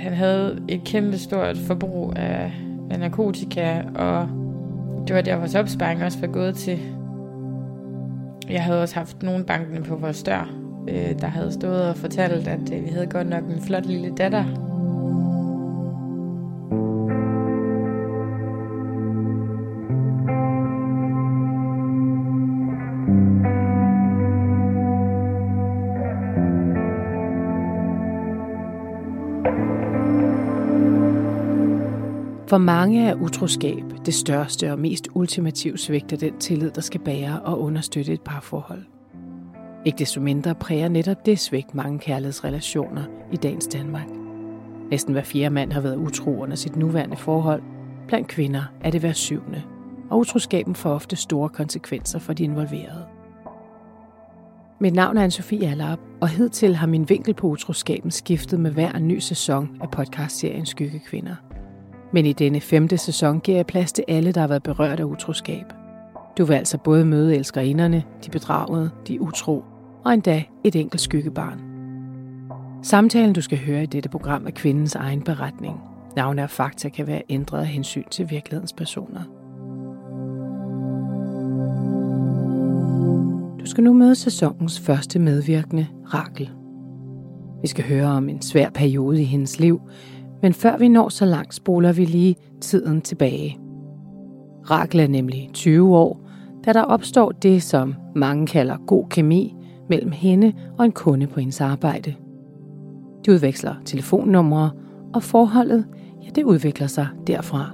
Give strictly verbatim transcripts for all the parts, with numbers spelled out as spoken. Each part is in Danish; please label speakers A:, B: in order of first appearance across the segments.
A: han havde et kæmpe stort forbrug af, af narkotika, og det var der, vores opsparing også var gået til. Jeg havde også haft nogle bankene på vores dør, øh, der havde stået og fortalt, at øh, vi havde godt nok en flot lille datter.
B: For mange er utroskab det største og mest ultimative svigt af den tillid, der skal bære og understøtte et parforhold. Ikke desto mindre præger netop det svigt mange kærlighedsrelationer i dagens Danmark. Næsten hver fjerde mand har været utro under sit nuværende forhold. Blandt kvinder er det hver syvende, og utroskaben får ofte store konsekvenser for de involverede. Mit navn er Anne-Sophie Allerup, og hidtil har min vinkel på utroskaben skiftet med hver ny sæson af podcastserien Skyggekvinder. Men i denne femte sæson giver jeg plads til alle, der har været berørt af utroskab. Du vil altså både møde elskerinderne, de bedragede, de utro og endda et enkelt skyggebarn. Samtalen, du skal høre i dette program, er kvindens egen beretning. Navne og fakta kan være ændret af hensyn til virkelighedens personer. Du skal nu møde sæsonens første medvirkende, Rachel. Vi skal høre om en svær periode i hendes liv, men før vi når så langt, spoler vi lige tiden tilbage. Rachel er nemlig tyve år, da der opstår det, som mange kalder god kemi mellem hende og en kunde på hendes arbejde. De udveksler telefonnumre, og forholdet, ja, det udvikler sig derfra.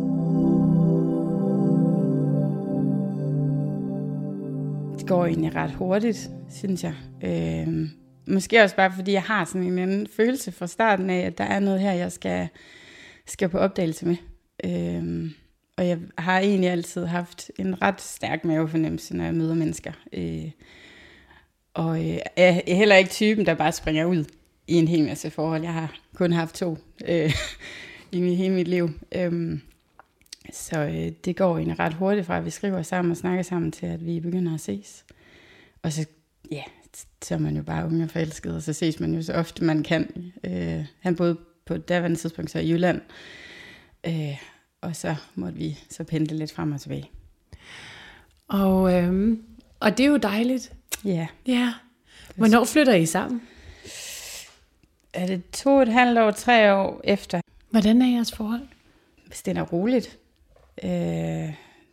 A: Det går egentlig ret hurtigt, synes jeg. Øh, måske også bare, fordi jeg har sådan en anden følelse fra starten af, at der er noget her, jeg skal, skal på opdagelse med. Øh, og jeg har egentlig altid haft en ret stærk mavefornemmelse, når jeg møder mennesker. Øh, og øh, jeg er heller ikke typen, der bare springer ud i en hel masse forhold. Jeg har kun haft to øh, i mit, hele mit liv. Øh, så øh, det går egentlig ret hurtigt fra, at vi skriver sammen og snakker sammen, til at vi begynder at ses. Og så, ja, så er man jo bare unge og forelsket, og så ses man jo så ofte, man kan. Øh, han boede på et daværende tidspunkt så i Jylland, øh, og så måtte vi så pendle lidt frem og tilbage.
B: Og, øhm, og det er jo dejligt.
A: Ja.
B: Ja. Hvornår flytter I sammen?
A: Er det to og et halvt år, tre år efter?
B: Hvordan er jeres forhold?
A: Stille og roligt. Øh,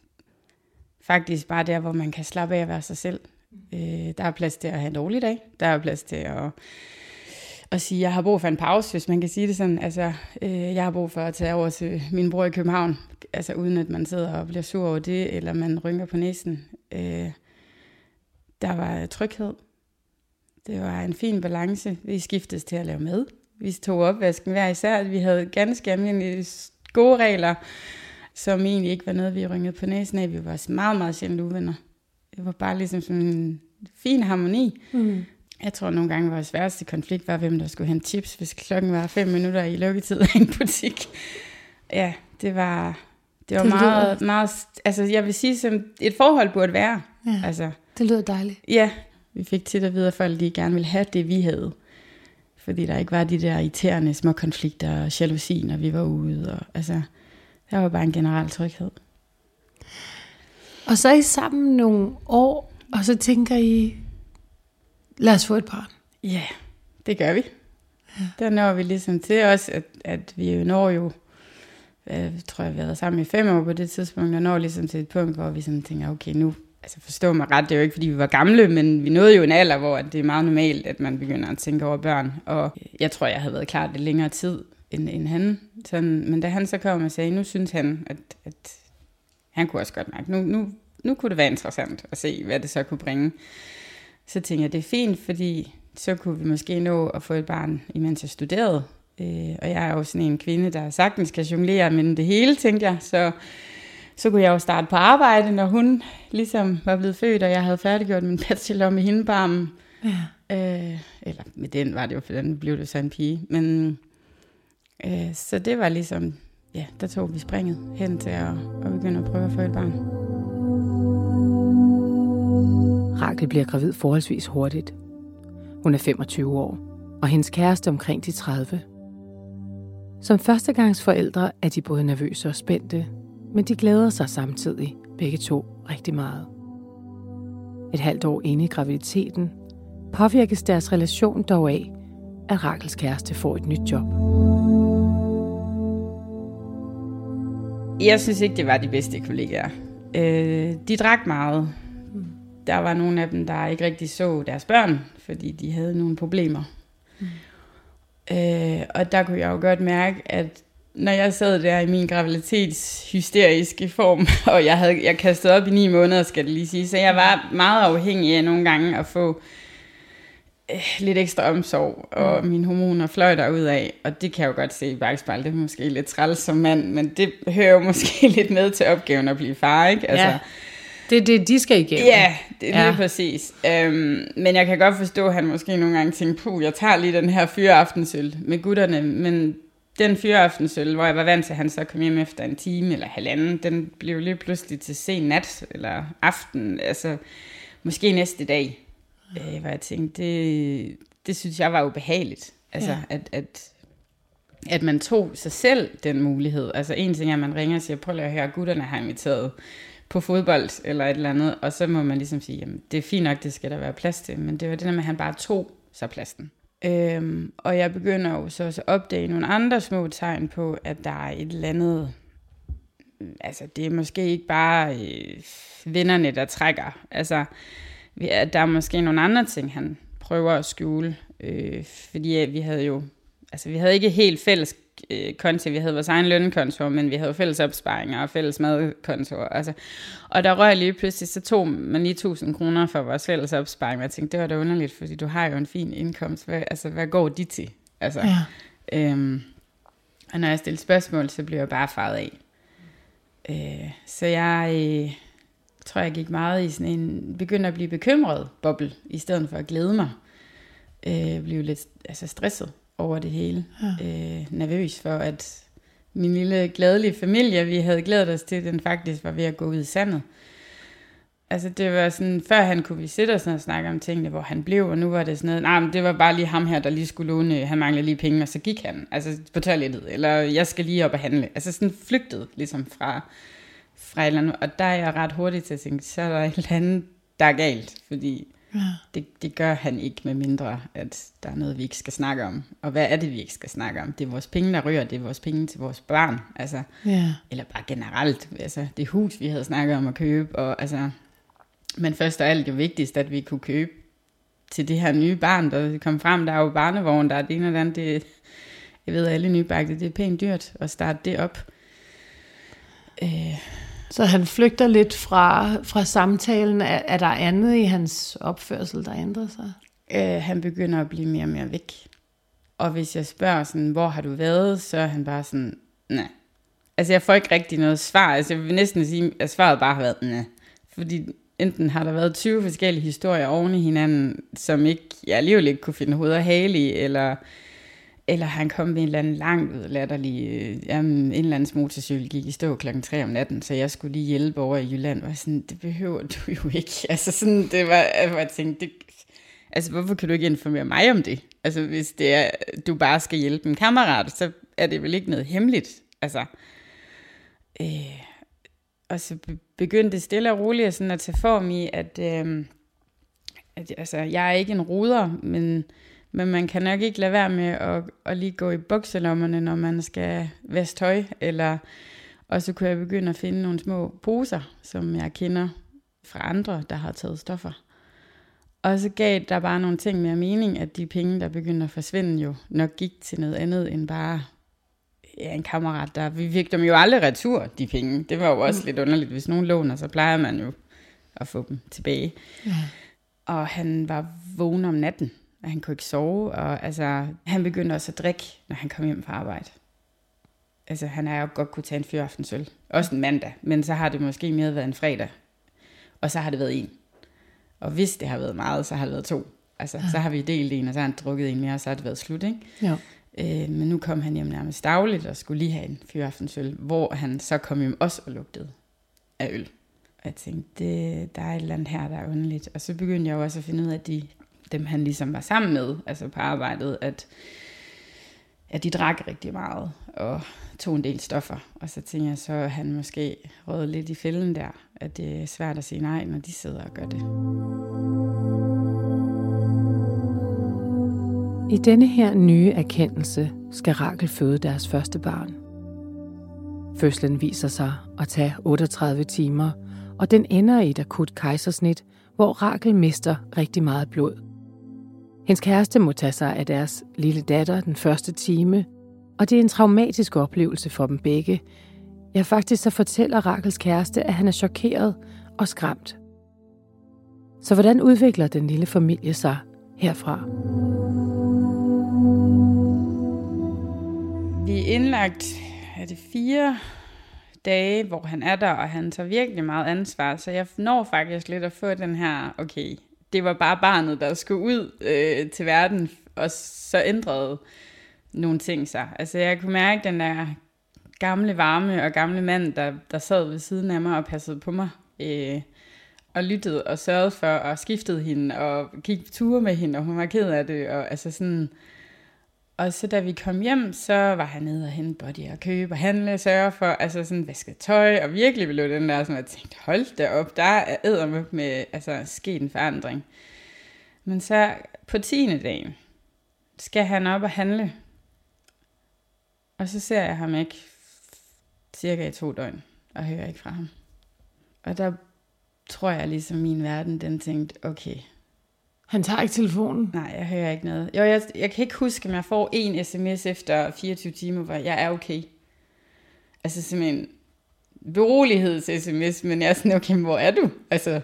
A: faktisk bare der, hvor man kan slappe af at være sig selv. Øh, der er plads til at have en dårlig dag. Der er plads til at, at sige, at jeg har brug for en pause, hvis man kan sige det sådan. Altså, øh, jeg har brug for at tage over til min bror i København, altså uden at man sidder og bliver sur over det, eller man rynker på næsen. Øh, der var tryghed. Det var en fin balance. Vi skiftes til at lave mad. Vi tog opvasken hver især. Vi havde ganske almindelige gode regler, som egentlig ikke var noget, vi rynkede på næsen af. Vi var meget, meget sjældent uvenner. Det var bare ligesom sådan en fin harmoni. Mm. Jeg tror nogle gange, vores værste konflikt var, hvem der skulle hente chips, hvis klokken var fem minutter i lukketid af en butik. Ja, det var, det var det meget, meget, altså jeg vil sige, som et forhold burde være.
B: Ja,
A: altså,
B: det lyder dejligt.
A: Ja, vi fik tit at vide, at folk de gerne ville have det, vi havde. Fordi der ikke var de der irriterende små konflikter og jalousi, når vi var ude. Og, altså, der var bare en generel tryghed.
B: Og så er I sammen nogle år, og så tænker I, lad os få et barn.
A: Ja, yeah, det gør vi. Ja. Der når vi ligesom til os, at, at vi jo når jo, jeg tror jeg, vi har været sammen i fem år på det tidspunkt, og når ligesom til et punkt, hvor vi sådan tænker, okay, nu, altså forstå mig ret, det er jo ikke, fordi vi var gamle, men vi nåede jo en alder, hvor det er meget normalt, at man begynder at tænke over børn. Og jeg tror, jeg havde været klar lidt længere tid, end, end han. Sådan, men da han så kom og sagde, nu synes han, at, at han kunne også godt mærke, nu, nu, nu kunne det være interessant at se, hvad det så kunne bringe. Så tænkte jeg, det er fint, fordi så kunne vi måske nå at få et barn, imens jeg studerede. Øh, og jeg er jo sådan en kvinde, der sagtens kan jonglere med det hele, tænkte jeg. Så, så kunne jeg jo starte på arbejde, når hun ligesom var blevet født, og jeg havde færdiggjort min bachelor med hindebarmen. Ja. Øh, eller med den var det jo, for den blev det så en pige. Men øh, så det var ligesom, ja, der tog vi springet hen til at, at begynde at prøve at få et barn.
B: Rachel bliver gravid forholdsvis hurtigt. Hun er femogtyve år, og hendes kæreste omkring de tredive. Som førstegangsforældre er de både nervøse og spændte, men de glæder sig samtidig begge to rigtig meget. Et halvt år inde i graviditeten påvirkes deres relation dog af, at Rachels kæreste får et nyt job.
A: Jeg synes ikke, det var de bedste kollegaer. Øh, de drak meget. Der var nogle af dem, der ikke rigtig så deres børn, fordi de havde nogle problemer. Mm. Øh, og der kunne jeg jo godt mærke, at når jeg sad der i min graviditetshysteriske form, og jeg havde jeg kastet op i ni måneder, skal det lige sige, så jeg var meget afhængig af nogle gange at få øh, lidt ekstra omsorg, og mm. mine hormoner fløj derud af, og det kan jeg jo godt se i bagspejl, det er måske lidt træls som mand, men det hører jo måske lidt med til opgaven at blive far, ikke? Altså,
B: ja. Det er det, de skal igennem.
A: Ja, det er ja. lige præcis. Øhm, men jeg kan godt forstå, at han måske nogle gange tænker, puh, jeg tager lige den her fyreaftensøl med gutterne, men den fyreaftensøl, hvor jeg var vant til, at han så kom hjem efter en time eller halvanden, den blev lige pludselig til sen nat eller aften, altså måske næste dag, øh, hvor jeg tænkte, det, det synes jeg var ubehageligt. Altså, ja. at, at, at man tog sig selv den mulighed. Altså en ting er, at man ringer og siger, prøv at høre, gutterne har inviteret på fodbold eller et eller andet, og så må man ligesom sige, jamen det er fint nok, det skal der være plads til, men det var det der med, at han bare tog sig pladsen. Øhm, og jeg begynder jo så at opdage nogle andre små tegn på, at der er et eller andet, altså det er måske ikke bare øh, vennerne, der trækker, altså at der er måske nogle andre ting, han prøver at skjule, øh, fordi vi havde jo, altså vi havde ikke helt fælles konti, vi havde vores egen lønkonto, men vi havde fælles opsparinger og fælles madkonto. Altså. Og der røg lige pludselig, så tog man lige tusind kroner for vores fælles opsparing, og jeg tænkte, det var da underligt, fordi du har jo en fin indkomst. Hvad, altså, hvad går de til? Altså, ja. øhm, og når jeg stiller spørgsmål, så bliver jeg bare faret af. Øh, så jeg øh, tror, jeg gik meget i sådan en, begyndte at blive bekymret boble, i stedet for at glæde mig. Øh, blev lidt altså, stresset over det hele. Ja. Øh, nervøs for, at min lille glædelige familie, vi havde glædet os til, den faktisk var ved at gå ud i sandet. Altså det var sådan, før han kunne vi sætte os og snakke om tingene, hvor han blev, og nu var det sådan noget, nej, men det var bare lige ham her, der lige skulle låne, han manglede lige penge, og så gik han, altså på toilettet, eller jeg skal lige op og handle. Altså sådan flygtet ligesom fra, fra et eller andet, og der er jeg ret hurtigt til at tænke, så er der et eller andet, der er galt, fordi ja. det, det gør han ikke, med mindre, at der er noget, vi ikke skal snakke om. Og hvad er det, vi ikke skal snakke om? Det er vores penge, der ryger, det er vores penge til vores børn, altså, ja. Eller bare generelt, altså det hus, vi havde snakket om at købe, og altså, men først og alt det vigtigste, at vi kunne købe til det her nye barn, der kom frem, der er jo barnevogn, der er det ene eller andet, det, jeg ved, alle nybagte, det er pænt dyrt at starte det op.
B: Øh. Så han flygter lidt fra, fra samtalen. Er, er der andet i hans opførsel, der ændrer sig?
A: Øh, han begynder at blive mere og mere væk. Og hvis jeg spørger sådan, hvor har du været, så er han bare sådan, nej. Altså jeg får ikke rigtig noget svar. Altså jeg vil næsten sige, at svaret bare har været, nej. Fordi enten har der været tyve forskellige historier oven i hinanden, som ikke, jeg alligevel ikke kunne finde hoved og hale i, eller... Eller han kom med en eller anden langt ud latterlig, øh, jamen, en eller andens motorcykel gik i stå klokken tre om natten, så jeg skulle lige hjælpe over i Jylland, og sådan, det behøver du jo ikke. Altså sådan, det var, jeg tænkte, det, altså hvorfor kan du ikke informere mig om det? Altså hvis det er, du bare skal hjælpe en kammerat, så er det vel ikke noget hemmeligt. Altså, øh, og så begyndte det stille og roligt sådan at tage form i, at, øh, at altså, jeg er ikke en ruder, men... Men man kan nok ikke lade være med at, at lige gå i bukselommerne, når man skal vaske tøj. Eller, og så kunne jeg begynde at finde nogle små poser, som jeg kender fra andre, der har taget stoffer. Og så gav der bare nogle ting mere mening, at de penge, der begyndte at forsvinde, jo nok gik til noget andet end bare ja, en kammerat. Der. Vi fik dem jo aldrig retur, de penge. Det var jo også mm. lidt underligt. Hvis nogen låner, så plejer man jo at få dem tilbage. Ja. Og han var vågen om natten. Og han kunne ikke sove, og altså, han begyndte også at drikke, når han kom hjem fra arbejde. Altså, han har jo godt kunne tage en fyraftensøl. Også en mandag, men så har det måske mere været en fredag. Og så har det været en. Og hvis det har været meget, så har det været to. Altså, ja. Så har vi delt en, og så har han drukket en mere, og så har det været slut, ikke? Ja. Øh, men nu kom han hjem nærmest dagligt, og skulle lige have en fyraftensøl, hvor han så kom hjem også og lugtede af øl. Og jeg tænkte, det, der er et eller andet her, der er underligt. Og så begyndte jeg jo også at finde ud af, at de... dem han ligesom var sammen med, altså på arbejdet, at at de drak rigtig meget og tog en del stoffer. Og så tænkte jeg, så er han måske røget lidt i fælden der, at det er svært at sige nej, når de sidder og gør det.
B: I denne her nye erkendelse skal Rachel føde deres første barn. Fødslen viser sig at tage otteogtredive timer, og den ender i et akut kejsersnit, hvor Rachel mister rigtig meget blod. Hendes kæreste må tage sig af deres lille datter den første time, og det er en traumatisk oplevelse for dem begge. Ja, faktisk så fortæller Rachels kæreste, at han er chokeret og skræmt. Så hvordan udvikler den lille familie sig herfra?
A: Vi er indlagt er det fire dage, hvor han er der, og han tager virkelig meget ansvar. Så jeg når faktisk lidt at få den her, okay, det var bare barnet, der skulle ud øh, til verden, og så ændrede nogle ting sig. Altså jeg kunne mærke den der gamle varme og gamle mand, der, der sad ved siden af mig og passede på mig, øh, og lyttede og sørgede for, og skiftede hende, og gik på ture med hende, og hun var ked af det, og altså sådan... Og så da vi kom hjem, så var han nede og hente body og købe og handle, sørge for, altså sådan vaske tøj, og virkelig blev den der, sådan at jeg tænkte, hold da op, der er eddermuk med, altså sket en forandring. Men så på tiende dagen skal han op og handle, og så ser jeg ham ikke cirka i to døgn, og hører ikke fra ham. Og der tror jeg ligesom min verden, den tænkte, okay.
B: Han tager ikke telefonen?
A: Nej, jeg hører ikke noget. Jo, jeg, jeg kan ikke huske, om jeg får en sms efter fireogtyve timer, hvor jeg er okay. Altså simpelthen beroligheds-sms, men jeg er sådan, okay, hvor er du? Altså,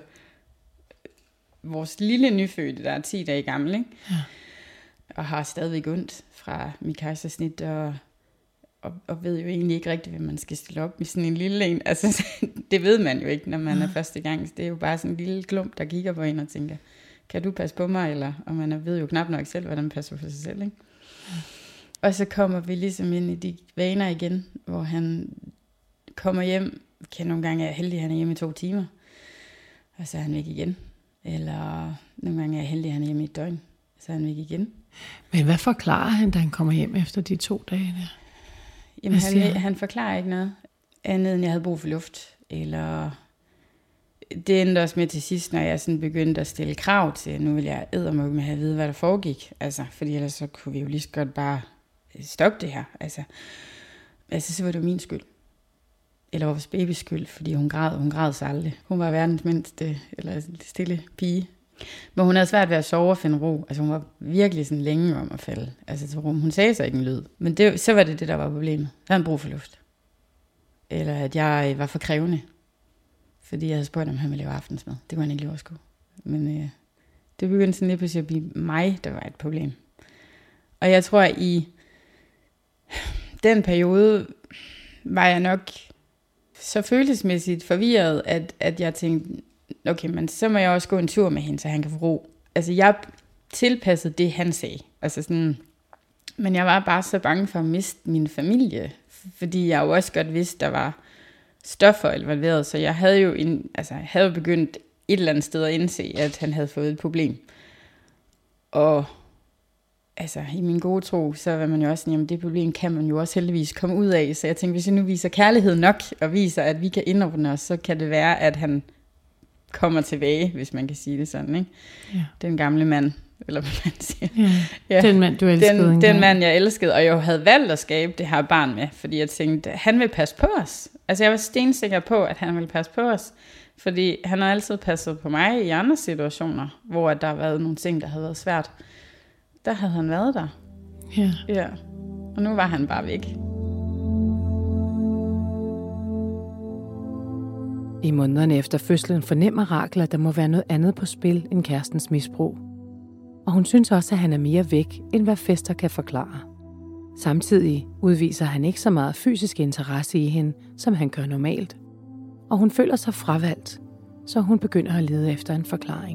A: vores lille nyfødte, der er ti dage gammel, ikke? Ja. Og har stadigvæk ondt fra mit kejsersnit, og, og, og ved jo egentlig ikke rigtigt, hvad man skal stille op med sådan en lille en. Altså, det ved man jo ikke, når man ja. er første gang. Det er jo bare sådan en lille klump, der kigger på en og tænker, kan du passe på mig, eller, og man ved jo knap nok selv, hvordan man passer på sig selv, ikke? Ja. Og så kommer vi ligesom ind i de vaner igen, hvor han kommer hjem, kan nogle gange er heldig, at han er hjemme i to timer, og så er han væk igen. Eller nogle gange er jeg heldig, at han er hjemme i et døgn, så er han væk igen.
B: Men hvad forklarer han, da han kommer hjem efter de to dage der?
A: Jamen han, han forklarer ikke noget, andet end jeg havde brug for luft, eller... Det endte også med til sidst, når jeg sådan begyndte at stille krav til, nu vil jeg eddermukke med at have at vide, hvad der foregik. Altså, fordi ellers så kunne vi jo lige så godt bare stoppe det her. Altså, altså så var det jo min skyld. Eller vores babys skyld, fordi hun græd, hun græd sig aldrig. Hun var verdens mindste, eller stille pige. Men hun havde svært ved at sove og finde ro. Altså hun var virkelig sådan længe om at falde. Altså til rum. Hun sagde så ikke en lyd. Men det, så var det det, der var problemet. Der havde han brug for luft. Eller at jeg var for krævende. Fordi jeg havde spurgt, om han ville lave aftensmad. Det kunne han ikke lige overskue. Men øh, det begyndte sådan lige pludselig at blive mig, der var et problem. Og jeg tror, at i den periode var jeg nok så følelsesmæssigt forvirret, at, at jeg tænkte, okay, men så må jeg også gå en tur med hende, så han kan få ro. Altså jeg tilpassede det, han sagde. Altså sådan, men jeg var bare så bange for at miste min familie, fordi jeg jo også godt vidste, der var stoffer involveret, så jeg havde jo en, altså jeg havde begyndt et eller andet sted at indse, at han havde fået et problem. Og altså i min gode tro, så var man jo også sådan, jamen det problem kan man jo også heldigvis komme ud af, så jeg tænkte, hvis jeg nu viser kærlighed nok, og viser, at vi kan indordne os, så kan det være, at han kommer tilbage, hvis man kan sige det sådan, ikke? Ja. Den gamle mand, eller hvad man siger. Ja.
B: Ja. Den mand, du elskede.
A: Den, den mand, jeg elskede, og jeg havde valgt at skabe det her barn med, fordi jeg tænkte, han vil passe på os. Altså jeg var stensikker på, at han ville passe på os, fordi han har altid passet på mig i andre situationer, hvor der har været nogle ting, der havde været svært. Der havde han været der.
B: Ja.
A: Ja. Og nu var han bare væk.
B: I månederne efter fødslen fornemmer Rachel, at der må være noget andet på spil end kærestens misbrug. Og hun synes også, at han er mere væk, end hvad Fester kan forklare. Samtidig udviser han ikke så meget fysisk interesse i hende, som han gør normalt. Og hun føler sig fravalgt, så hun begynder at lede efter en forklaring.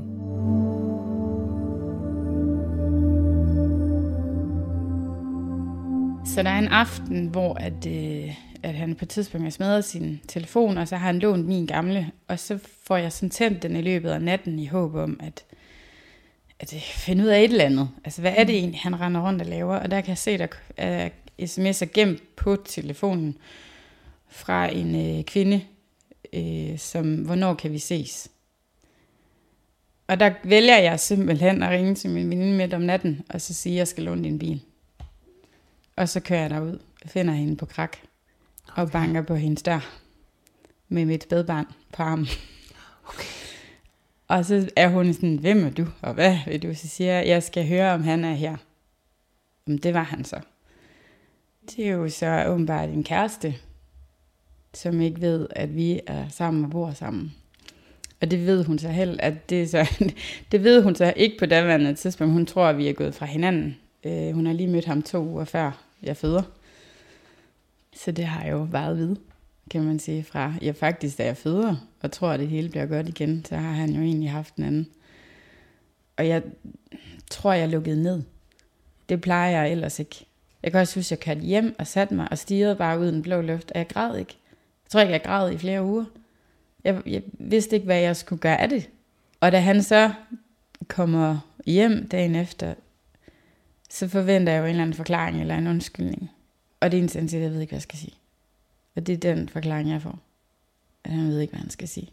A: Så der er en aften, hvor at, øh, at han på et tidspunkt har smadret sin telefon, og så har han lånt min gamle, og så får jeg sådan tændt den i løbet af natten i håb om, at, at finde ud af et eller andet. Altså, hvad er det egentlig, han render rundt og laver? Og der kan jeg se, der er sms'er gemt på telefonen fra en øh, kvinde, øh, som, hvornår kan vi ses? Og der vælger jeg simpelthen at ringe til min veninde midt om natten, og så sige, at jeg skal låne din bil. Og så kører jeg derud, finder hende på Krak, okay. og banker på hendes dør med mit spædbarn på armen. Okay. Og så er hun sådan, hvem er du, og hvad vil du? Så siger jeg, jeg skal høre, om han er her. Men det var han så. Det er jo så åbenbart en kæreste, som ikke ved, at vi er sammen og bor sammen. Og det ved hun så heller, at det er så, det ved hun så ikke på daværende tidspunkt. Hun tror, at vi er gået fra hinanden. Øh, hun har lige mødt ham to uger før jeg føder. Så det har jo varet ved, kan man sige, fra jeg faktisk, da jeg føder, og tror, at det hele bliver godt igen, så har han jo egentlig haft en anden. Og jeg tror, jeg lukkede ned. Det plejer jeg ellers ikke. Jeg kan også huske, at jeg kørte hjem og satte mig og stirrede bare ud i den blå luft, og jeg græd ikke. Jeg tror ikke, jeg græd i flere uger. Jeg, jeg vidste ikke, hvad jeg skulle gøre af det. Og da han så kommer hjem dagen efter, så forventer jeg jo en eller anden forklaring eller en undskyldning. Og det er en at jeg ved ikke, hvad jeg skal sige. Og det er den forklaring, jeg får. At han ved ikke, hvad han skal sige.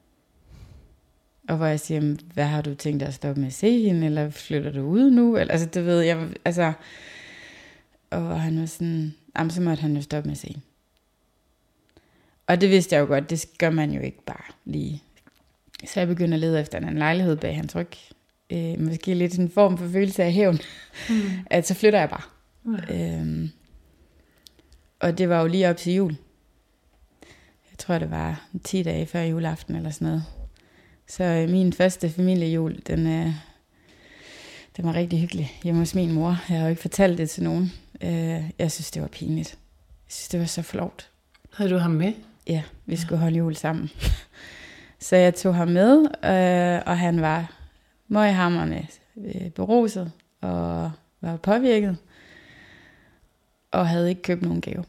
A: Og hvor jeg siger, hvad har du tænkt dig at stoppe med at se hende, eller flytter du ud nu? Eller, altså, det ved jeg, altså... Og han var sådan, jamen, så måtte han jo stoppe med at se hende. Og det vidste jeg jo godt, det gør man jo ikke bare lige. Så jeg begyndte at lede efter en lejlighed bag hans ryg. Øh, måske lidt en form for følelse af hævn. Mm. At så flytter jeg bare. Mm. Øhm, og det var jo lige op til jul. Jeg tror, det var ti dage før juleaften eller sådan noget. Så øh, min første familiejul, den, øh, den var rigtig hyggelig hjemme hos min mor. Jeg har jo ikke fortalt det til nogen. Øh, jeg synes, det var pinligt. Jeg synes, det var så flot.
C: Havde du ham med?
A: Ja, vi skulle holde jul sammen. Så jeg tog ham med, øh, og han var møghamrende øh, beruset og var påvirket, og havde ikke købt nogen gave.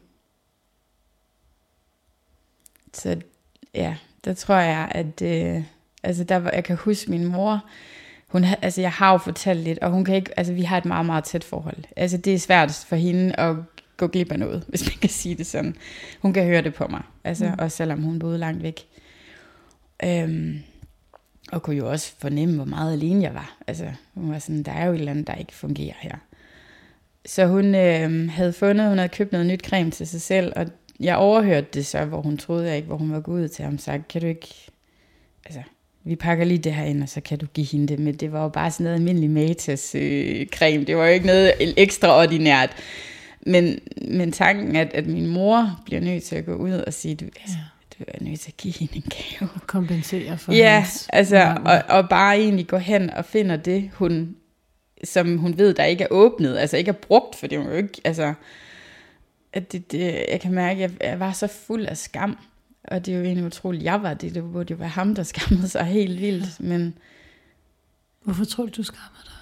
A: Så ja, der tror jeg, at øh, altså der var, jeg kan huske min mor, hun, altså jeg har jo fortalt lidt, og hun kan ikke, altså vi har et meget, meget tæt forhold. Altså det er svært for hende at gå glip af noget, hvis man kan sige det sådan. Hun kan høre det på mig, altså, mm. også selvom hun boede langt væk. Øhm, og kunne jo også fornemme, hvor meget alene jeg var. Altså, hun var sådan, der er jo et eller andet, der ikke fungerer her. Så hun øh, havde fundet, hun havde købt noget nyt creme til sig selv, og jeg overhørte det så, hvor hun troede jeg ikke, hvor hun var gået ud til ham, sagt, kan du ikke, altså, vi pakker lige det her ind, og så kan du give hende det. Men det var jo bare sådan noget almindelig Matas øh, creme, det var jo ikke noget ekstraordinært. Men, men tanken, at, at min mor bliver nødt til at gå ud og sige, du, altså, du er nødt til at give hende en gave.
C: Og kompensere for
A: ja,
C: hans.
A: altså, og, og bare egentlig gå hen og finder det, hun, som hun ved, der ikke er åbnet, altså ikke er brugt, for det var jo ikke, altså, at det, det, jeg kan mærke, at jeg, jeg var så fuld af skam, og det er jo egentlig utroligt, jeg var det, det burde jo være ham, der skammede sig helt vildt, men...
C: Hvorfor tror du, du skammer dig?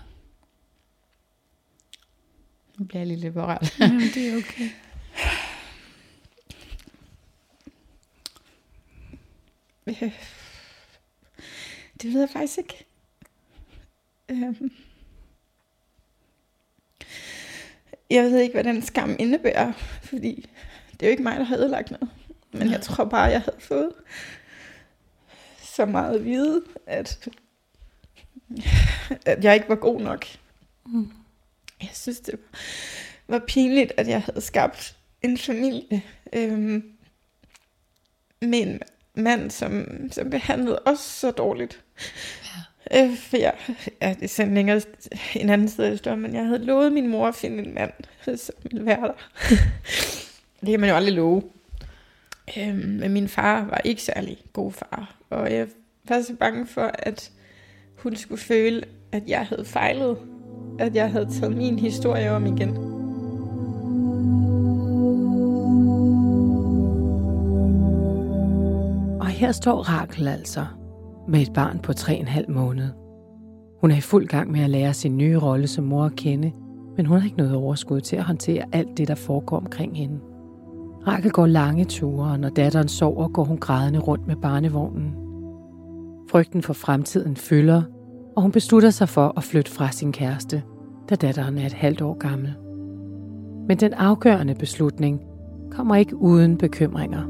A: Nu bliver jeg lige lidt berørt.
C: Jamen, det er okay.
A: Det ved jeg faktisk ikke. Øhm. Jeg ved ikke, hvad den skam indebærer, fordi det er jo ikke mig, der har ødelagt noget. Men jeg tror bare, jeg havde fået så meget at vide, at, at jeg ikke var god nok. Mm. Jeg synes, det var pinligt, at jeg havde skabt en familie øhm, med en mand, som, som behandlede os så dårligt. Ja. Øh, for jeg, ja, det er sådan længere en anden sted i historien, men jeg havde lovet min mor at finde en mand, som ville være der. Det kan man jo aldrig love. Øhm, men min far var ikke særlig god far, og jeg var så bange for, at hun skulle føle, at jeg havde fejlet, at jeg havde taget min historie om igen.
B: Og her står Rachel altså med et barn på tre og en halv måned. Hun er i fuld gang med at lære sin nye rolle som mor at kende, men hun har ikke noget overskud til at håndtere alt det, der foregår omkring hende. Rachel går lange ture, og når datteren sover, går hun grædende rundt med barnevognen. Frygten for fremtiden fylder, og hun beslutter sig for at flytte fra sin kæreste, da datteren er et halvt år gammel. Men den afgørende beslutning kommer ikke uden bekymringer.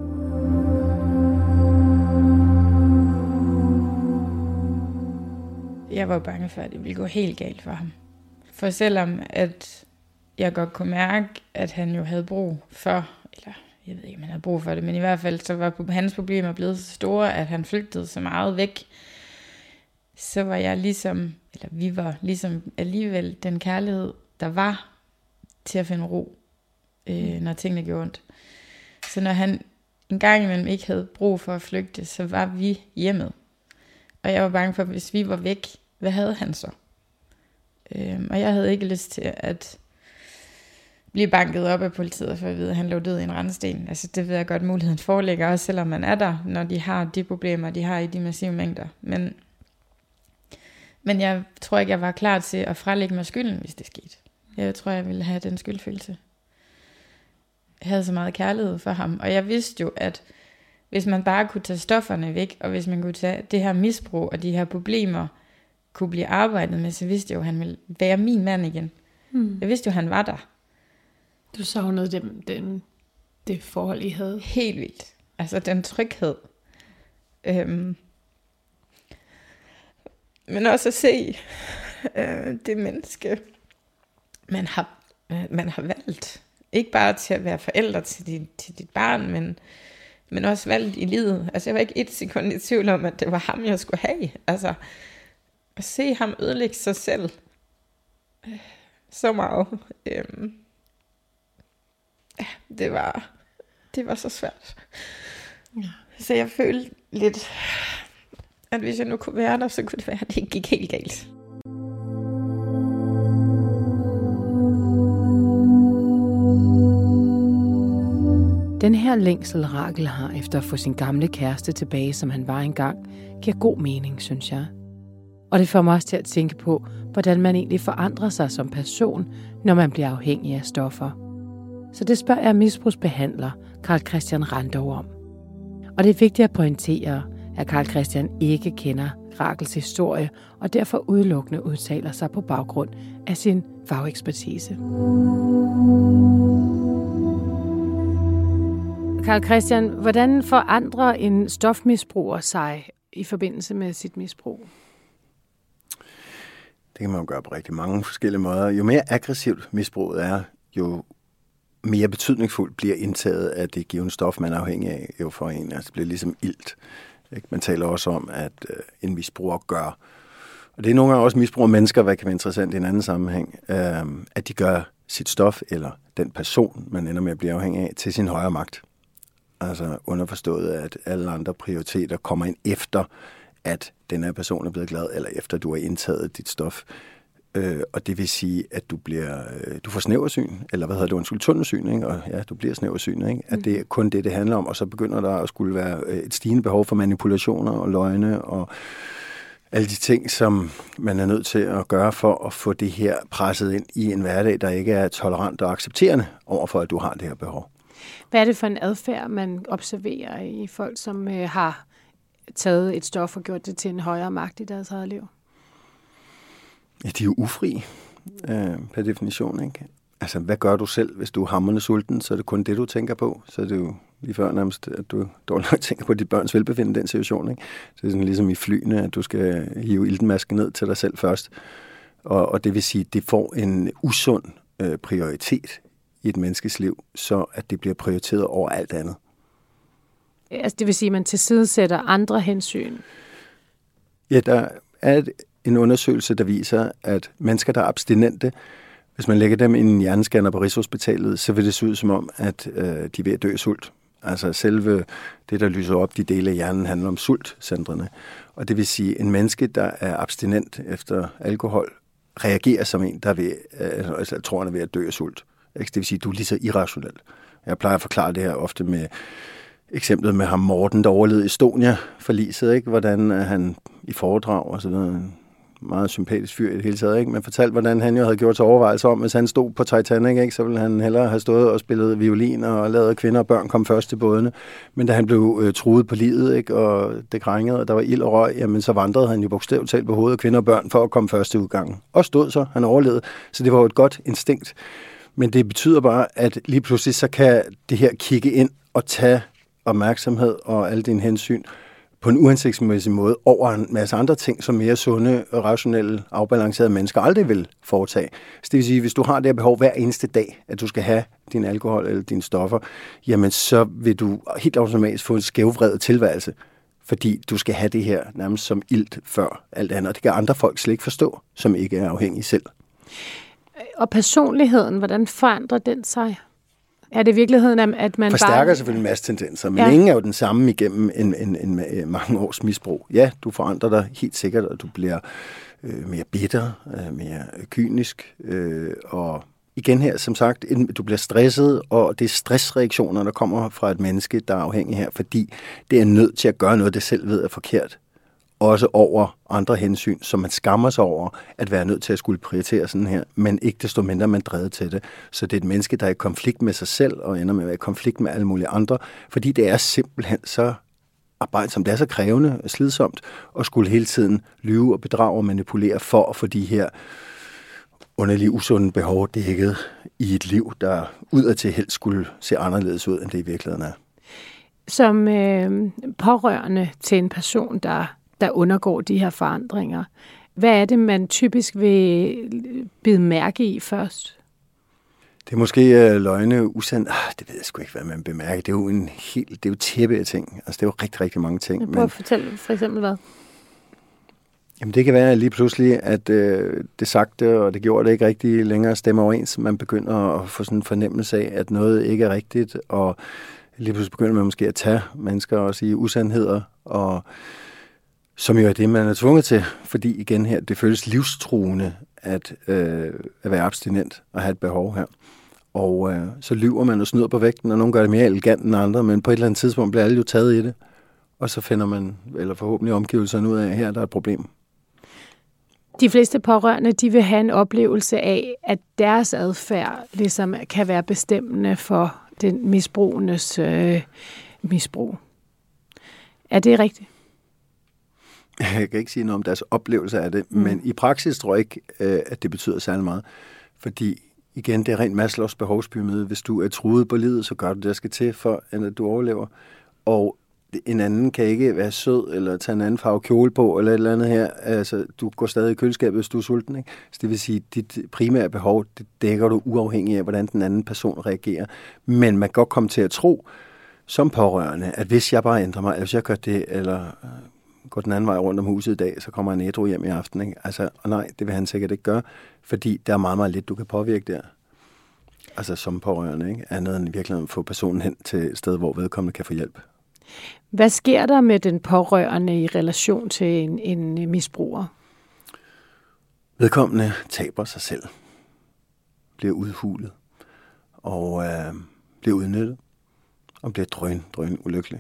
A: Jeg var bange for, at det ville gå helt galt for ham. For selvom at jeg godt kunne mærke, at han jo havde brug for, eller jeg ved ikke, om han havde brug for det, men i hvert fald så var hans problemer blevet så store, at han flygtede så meget væk, så var jeg ligesom, eller vi var ligesom alligevel den kærlighed, der var til at finde ro, øh, når tingene gjorde ondt. Så når han en gang imellem ikke havde brug for at flygte, så var vi hjemmet. Og jeg var bange for, at hvis vi var væk, hvad havde han så? Øhm, og jeg havde ikke lyst til at blive banket op af politiet, for at vide, at han lå død i en randsten. Altså det ved jeg godt, muligheden foreligger, også selvom man er der, når de har de problemer, de har i de massive mængder. Men, men jeg tror ikke, jeg var klar til at frelægge mig skylden, hvis det skete. Jeg tror, jeg ville have den skyldfølelse. Jeg havde så meget kærlighed for ham, og jeg vidste jo, at hvis man bare kunne tage stofferne væk, og hvis man kunne tage det her misbrug og de her problemer, kunne blive arbejdet med, så vidste jeg jo, at han ville være min mand igen. Mm. Jeg vidste jo, at han var der.
C: Du savnede dem, den, det forhold, I havde?
A: Helt vildt. Altså den tryghed. Øhm. Men også at se øh, det menneske, man har, øh, man har valgt. Ikke bare til at være forældre til dit, til dit barn, men, men også valgt i livet. Altså jeg var ikke et sekund i tvivl om, at det var ham, jeg skulle have. Altså at se ham ødelægge sig selv øh, så meget. Øh. Ja, det var, det var så svært. Ja. Så jeg følte lidt, at hvis jeg nu kunne være der, så kunne det være, at det ikke gik helt galt.
B: Den her længsel, Rachel har efter at få sin gamle kæreste tilbage, som han var engang, giver god mening, synes jeg. Og det får mig også til at tænke på, hvordan man egentlig forandrer sig som person, når man bliver afhængig af stoffer. Så det spørger jeg misbrugsbehandler Carl Christian Randov om. Og det er vigtigt at pointere, at Carl Christian ikke kender Rachels historie, og derfor udelukkende udtaler sig på baggrund af sin fagekspertise. Carl Christian, hvordan forandrer en stofmisbruger sig i forbindelse med sit misbrug?
D: Det kan man jo gøre på rigtig mange forskellige måder. Jo mere aggressivt misbruget er, jo mere betydningsfuldt bliver indtaget af det givende stof, man er afhængig af, jo for en. Altså det bliver ligesom ilt. Man taler også om, at øh, en misbruger gør, og det er nogle gange også misbruger mennesker, hvad kan være interessant i en anden sammenhæng, øh, at de gør sit stof, eller den person, man ender med at blive afhængig af, til sin højre magt. Altså underforstået, at alle andre prioriteter kommer ind efter, at den her person er blevet glad, eller efter du har indtaget dit stof. Øh, og det vil sige, at du bliver, øh, du får snæversyn, eller hvad hedder det, undskyld, tunnelsyn, ikke? Og ja, du bliver snæversyn, ikke? At det er kun det, det handler om, og så begynder der at skulle være et stigende behov for manipulationer og løgne, og alle de ting, som man er nødt til at gøre for at få det her presset ind i en hverdag, der ikke er tolerant og accepterende overfor, at du har det her behov.
C: Hvad er det for en adfærd, man observerer i folk, som øh, har taget et stof og gjort det til en højere magt i deres eget liv?
D: Ja, de er jo ufri, øh, per definition, ikke? Altså, hvad gør du selv, hvis du er hamrende sulten, så er det kun det, du tænker på. Så er det jo lige før nærmest, at du dårligt nok tænker på dit børns velbefindende i den situation, ikke? Så det er sådan ligesom i flyene, at du skal hive iltmasken ned til dig selv først. Og, og det vil sige, at det får en usund øh, prioritet i et menneskes liv, så at det bliver prioriteret over alt andet.
C: Altså, det vil sige, at man tilsidesætter andre hensyn?
D: Ja, der er en undersøgelse, der viser, at mennesker, der er abstinente, hvis man lægger dem i en hjerneskanner på Rigshospitalet, så vil det se ud som om, at øh, de er ved at dø af sult. Altså selve det, der lyser op, de dele af hjernen, handler om sultcentrene. Og det vil sige, at en menneske, der er abstinent efter alkohol, reagerer som en, der er ved, øh, altså, tror, han er ved at dø af sult. Det vil sige, at du er lige så irrationel. Jeg plejer at forklare det her ofte med eksemplet med ham Morten, der overlevede Estonia-forliset, ikke? Hvordan han i foredrag og så videre, meget sympatisk fyr i det hele taget, ikke? Men fortalte, hvordan han jo havde gjort sig overvejelser om, hvis han stod på Titanic, ikke? Så ville han hellere have stået og spillet violin og lavet kvinder og børn kom først til bådene. Men da han blev øh, truet på livet, ikke? Og det krængede, og der var ild og røg, jamen så vandrede han jo bogstaveligt talt på hovedet af kvinder og børn for at komme først til udgangen. Og stod så, han overlevede. Så det var jo et godt instinkt. Men det betyder bare, at lige pludselig så kan det her kigge ind og tage opmærksomhed og alle dine hensyn på en uhensigtsmæssig måde over en masse andre ting, som mere sunde, rationelle, afbalancerede mennesker aldrig vil foretage. Så det vil sige, hvis du har det her behov hver eneste dag, at du skal have din alkohol eller dine stoffer, jamen så vil du helt automatisk få en skævvredet tilværelse, fordi du skal have det her nærmest som ilt før alt andet. Og det kan andre folk slet ikke forstå, som ikke er afhængige selv.
C: Og personligheden, hvordan forandrer den sig? Er det i virkeligheden, at man
D: forstærker
C: bare...
D: selvfølgelig en masse tendenser, men
C: ja.
D: ingen er jo den samme igennem en, en, en, en mange års misbrug. Ja, du forandrer dig helt sikkert, og du bliver øh, mere bitter, øh, mere kynisk, øh, og igen her, som sagt, en, du bliver stresset, og det er stressreaktioner, der kommer fra et menneske, der er afhængig her, fordi det er nødt til at gøre noget, det selv ved er forkert. Også over andre hensyn, som man skammer sig over, at være nødt til at skulle prioritere sådan her, men ikke desto mindre man drevet til det. Så det er et menneske, der er i konflikt med sig selv, og ender med at være i konflikt med alle mulige andre, fordi det er simpelthen så arbejdsomt, det er så krævende og slidsomt, at skulle hele tiden lyve og bedrage og manipulere for at få de her underlige, usunde behov dækket i et liv, der udadtil helst skulle se anderledes ud, end det i virkeligheden er.
C: Som øh, pårørende til en person, der der undergår de her forandringer. Hvad er det, man typisk vil bide mærke i først?
D: Det er måske uh, løgne, usand. Ah, det ved jeg sgu ikke, hvad man bemærker. Det er jo en helt, det er jo tæppe af ting. Altså, det er jo rigtig, rigtig mange ting.
C: Prøv men... at fortælle for eksempel hvad?
D: Jamen, det kan være lige pludselig, at øh, det sagte, og det gjorde det ikke rigtig længere stemmer overens. Man begynder at få sådan en fornemmelse af, at noget ikke er rigtigt, og lige pludselig begynder man måske at tage mennesker og sige usandheder, og som jo er det, man er tvunget til, fordi igen her, det føles livstruende at, øh, at være abstinent og have et behov her. Og øh, så lyver man og snyder på vægten, og nogle gør det mere elegant end andre, men på et eller andet tidspunkt bliver alle jo taget i det, og så finder man, eller forhåbentlig omgivelserne ud af, at her der er et problem.
C: De fleste pårørende, de vil have en oplevelse af, at deres adfærd ligesom kan være bestemmende for den misbrugendes øh, misbrug. Er det rigtigt?
D: Jeg kan ikke sige noget om deres oplevelse af det, mm. men i praksis tror jeg ikke, at det betyder særlig meget. Fordi igen, det er rent Maslows behovspyramide. Hvis du er truet på livet, så gør du det, der skal til, for at du overlever. Og en anden kan ikke være sød, eller tage en anden farve kjole på, eller et eller andet her. Altså, du går stadig i køleskabet, hvis du er sulten, ikke? Så det vil sige, at dit primære behov, det dækker du uafhængig af, hvordan den anden person reagerer. Men man kan godt komme til at tro, som pårørende, at hvis jeg bare ændrer mig, eller hvis jeg gør det, eller går den anden vej rundt om huset i dag, så kommer han ædru hjem i aften, ikke? Altså, og nej, det vil han sikkert ikke gøre, fordi der er meget, meget lidt, du kan påvirke der. Altså som pårørende, ikke? Andet end virkelig at få personen hen til et sted, hvor vedkommende kan få hjælp.
C: Hvad sker der med den pårørende i relation til en, en misbruger?
D: Vedkommende taber sig selv, bliver udhulet og øh, bliver udnyttet og bliver drøn, drøn ulykkelig.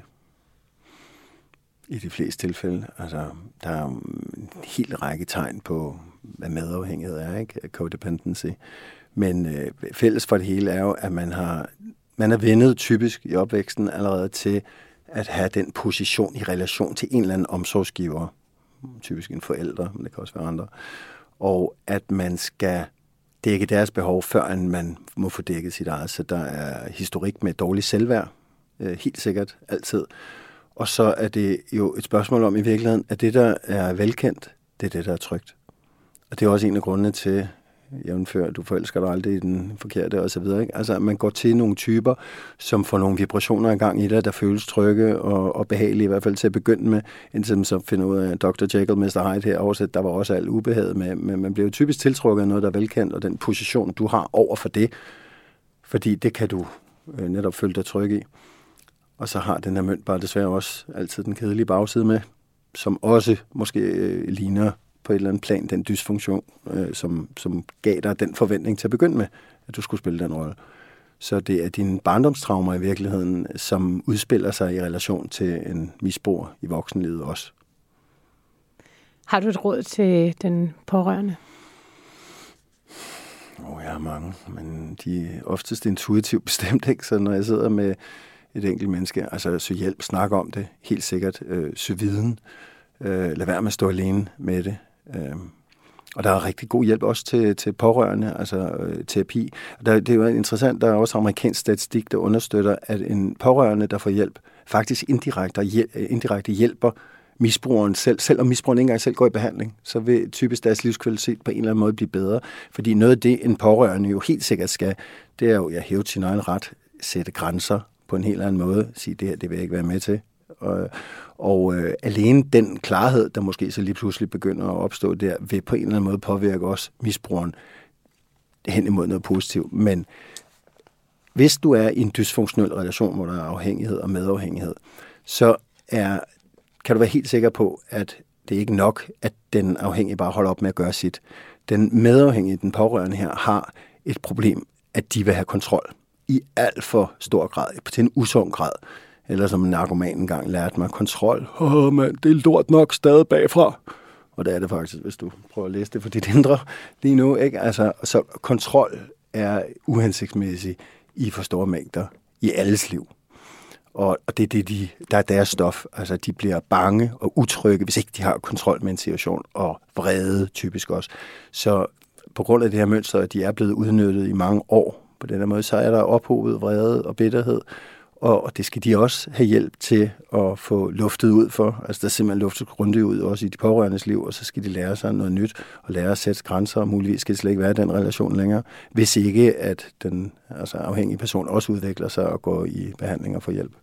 D: I de fleste tilfælde. Altså, der er en hel række tegn på, hvad medafhængighed er, ikke? Codependency. Men øh, fælles for det hele er jo, at man har man er vendet typisk i opvæksten allerede til at have den position i relation til en eller anden omsorgsgiver. Typisk en forælder, men det kan også være andre. Og at man skal dække deres behov, før man må få dækket sit eget. Så der er historik med dårlig selvværd. Øh, helt sikkert, altid. Og så er det jo et spørgsmål om i virkeligheden, at det, der er velkendt, det er det, der er trygt. Og det er også en af grundene til, jævnfør, du forelsker dig aldrig i den forkerte og så videre, ikke? Altså, man går til nogle typer, som får nogle vibrationer i gang i dig, der føles trygge og, og behagelige, i hvert fald til at begynde med, indtil man så finder ud af doktor Jekyll, mister Hyde her oversat, der var også alt ubehaget med, men man bliver jo typisk tiltrukket af noget, der er velkendt, og den position, du har over for det, fordi det kan du øh, netop føle dig tryg i. Og så har den her mønt bare desværre også altid den kedelige bagside med, som også måske øh, ligner på et eller andet plan den dysfunktion, øh, som, som gav dig den forventning til at begynde med, at du skulle spille den rolle. Så det er dine barndomstraumer i virkeligheden, som udspiller sig i relation til en misbruger i voksenlivet også.
C: Har du et råd til den pårørende?
D: Åh, oh, jeg har mange, men de er oftest intuitivt bestemt, ikke? Så når jeg sidder med et enkelt menneske, altså søg hjælp, snak om det, helt sikkert, øh, søg viden, øh, lad være med at stå alene med det. Øh, og der er rigtig god hjælp også til, til pårørende, altså øh, terapi. Og der, det er jo interessant, der er også amerikansk statistik, der understøtter, at en pårørende, der får hjælp, faktisk indirekte, hjæl- indirekte hjælper misbrugeren selv. Selvom misbrugeren ikke engang selv går i behandling, så vil typisk deres livskvalitet på en eller anden måde blive bedre. Fordi noget af det, en pårørende jo helt sikkert skal, det er jo at hæve sin egen ret, sætte grænser på en helt anden måde, sige, det her, det vil jeg ikke være med til. Og, og øh, alene den klarhed, der måske så lige pludselig begynder at opstå der, vil på en eller anden måde påvirke også misbrugeren hen imod noget positivt. Men hvis du er i en dysfunktionel relation, hvor der er afhængighed og medafhængighed, så er, kan du være helt sikker på, at det er ikke nok, at den afhængige bare holder op med at gøre sit. Den medafhængige, den pårørende her, har et problem, at de vil have kontrol i alt for stor grad, til en usund grad. Eller som en narkoman engang lærte mig, kontrol. Åh, mand, det er lort nok stadig bagfra. Og det er det faktisk, hvis du prøver at læse det for dit indre lige nu, ikke? Altså, så kontrol er uhensigtsmæssig i for store mængder i alles liv. Og, og det er det, de, der er deres stof. Altså, de bliver bange og utrygge, hvis ikke de har kontrol med en situation, og vrede typisk også. Så på grund af det her mønster, at de er blevet udnyttet i mange år på den her måde, så er der ophobet vrede og bitterhed, og det skal de også have hjælp til at få luftet ud for. Altså, der er simpelthen luftet grundigt ud også i de pårørendes liv, og så skal de lære sig noget nyt, og lære at sætte grænser, og muligvis skal det slet ikke være den relation længere, hvis ikke, at den altså, afhængige person også udvikler sig og går i behandling og får hjælp.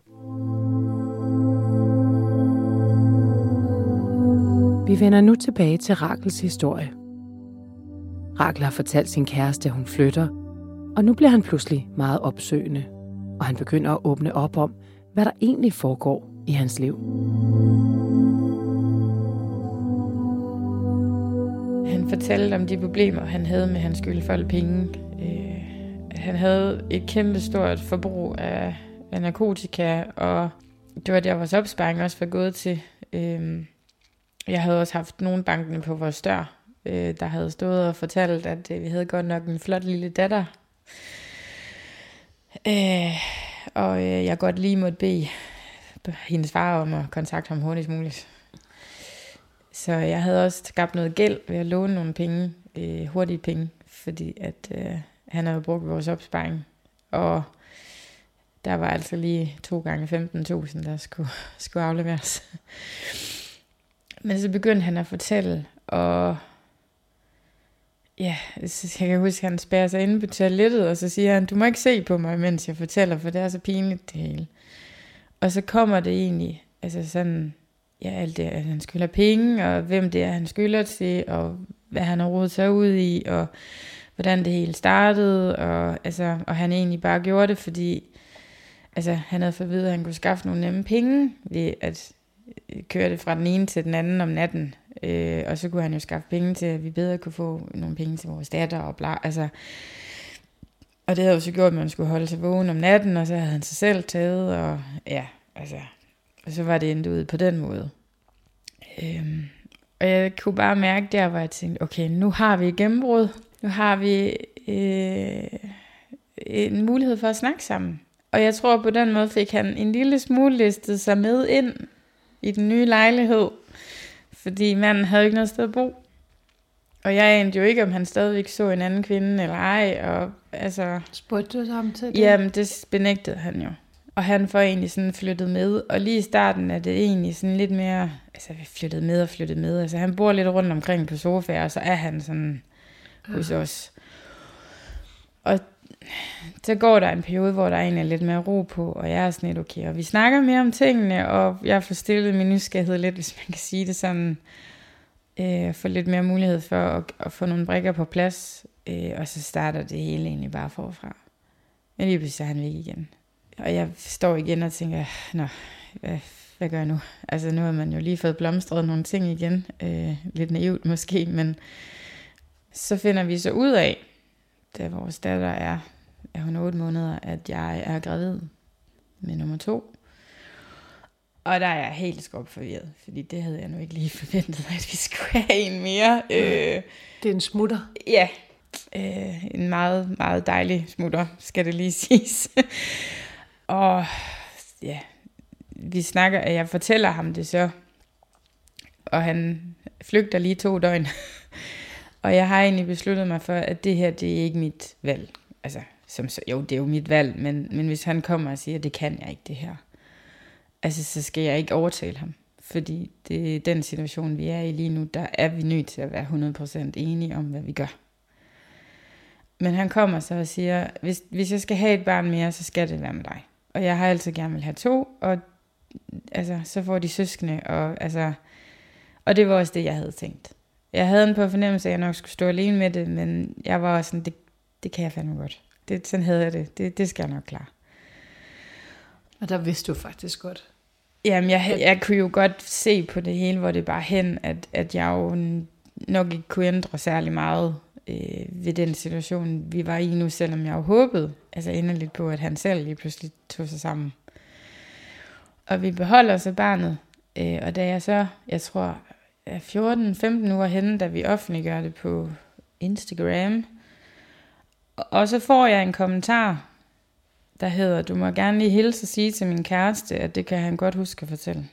B: Vi vender nu tilbage til Rachels historie. Rachel har fortalt sin kæreste, at hun flytter, og nu bliver han pludselig meget opsøgende, og han begynder at åbne op om, hvad der egentlig foregår i hans liv.
A: Han fortalte om de problemer, han havde med, at han skyldte folk penge. Øh, han havde et kæmpe stort forbrug af, af narkotika, og det var der, vores opsparing også var gået til. Øh, jeg havde også haft nogle bankene på vores dør, øh, der havde stået og fortalt, at øh, vi havde godt nok en flot lille datter. Øh, og øh, jeg godt lige måtte bede hendes far om at kontakte ham hurtigst muligt. Så jeg havde også skabt noget gæld ved at låne nogle penge, øh, hurtige penge, fordi at øh, han havde brugt vores opsparing. Og der var altså lige to gange femten tusind, der skulle, skulle afleveres. Men så begyndte han at fortælle, og ja, jeg kan huske, at han spærrer sig inde på toilettet, og så siger han, du må ikke se på mig, mens jeg fortæller, for det er så pinligt det hele. Og så kommer det egentlig, altså sådan, ja, alt det, at han skylder penge, og hvem det er, han skylder til, og hvad han har rodet sig ud i, og hvordan det hele startede, og, altså, og han egentlig bare gjorde det, fordi altså, han havde fået at vide, at han kunne skaffe nogle nemme penge, ved at køre det fra den ene til den anden om natten, øh, og så kunne han jo skaffe penge til, at vi bedre kunne få nogle penge til vores datter, og bla, altså, og det havde jo så gjort, at man skulle holde sig vågen om natten, og så havde han sig selv taget, og ja, altså, og så var det endt ud på den måde. Øhm, og jeg kunne bare mærke der, hvor jeg tænkte, okay, nu har vi et gennembrud, nu har vi øh, en mulighed for at snakke sammen. Og jeg tror, på den måde fik han en lille smule listet sig med ind i den nye lejlighed, fordi manden havde ikke noget sted at bo. Og jeg anede jo ikke, om han stadigvæk så en anden kvinde eller ej, og altså...
C: Spurgte du ham til det?
A: Jamen, det benægtede han jo. Og han får egentlig sådan flyttet med, og lige i starten er det egentlig sådan lidt mere, altså vi flyttede med og flyttede med, altså han bor lidt rundt omkring på sofaer, og så er han sådan hos os. Og så går der en periode, hvor der egentlig er lidt mere ro på, og jeg er sådan lidt okay, og vi snakker mere om tingene, og jeg får stillet min nysgerrighed lidt, hvis man kan sige det sådan, øh, få lidt mere mulighed for at, at få nogle brikker på plads, øh, og så starter det hele egentlig bare forfra. Men lige pludselig er han væk igen. Og jeg står igen og tænker, nå, hvad, hvad gør jeg nu? Altså nu har man jo lige fået blomstret nogle ting igen, øh, lidt naivt måske, men så finder vi så ud af, da vores datter er, er hun otte måneder, at jeg er gravid med nummer to. Og der er jeg helt skrubforvirret, fordi det havde jeg nu ikke lige forventet, at vi skulle have en mere. Øh,
C: det er en smutter?
A: Ja, øh, en meget, meget dejlig smutter, skal det lige siges. Og ja, vi snakker, at jeg fortæller ham det så, og han flygter lige to døgn. Og jeg har egentlig besluttet mig for, at det her, det er ikke mit valg. Altså, som så, jo, det er jo mit valg, men, men hvis han kommer og siger, at det kan jeg ikke det her, altså, så skal jeg ikke overtale ham. Fordi det er den situation, vi er i lige nu, der er vi nødt til at være hundrede procent enige om, hvad vi gør. Men han kommer så og siger, hvis, hvis jeg skal have et barn mere, så skal det være med dig. Og jeg har altid gerne vil have to, og altså, så får de søskende, og, altså, og det var også det, jeg havde tænkt. Jeg havde en på fornemmelse, at jeg nok skulle stå alene med det, men jeg var sådan, det, det kan jeg fandme godt. Det, sådan havde jeg det. det. Det skal jeg nok klare.
C: Og der vidste du faktisk godt.
A: Jamen, jeg, jeg kunne jo godt se på det hele, hvor det bare hen, at, at jeg jo nok ikke kunne ændre særlig meget øh, ved den situation, vi var i nu, selvom jeg jo håbede, altså inderligt på, at han selv lige pludselig tog sig sammen. Og vi beholder så barnet, øh, og da jeg så, jeg tror, fjorten femten uger henne, da vi offentliggør det på Instagram, og så får jeg en kommentar, der hedder, du må gerne lige hilse og sige til min kæreste, at det kan han godt huske at fortælle.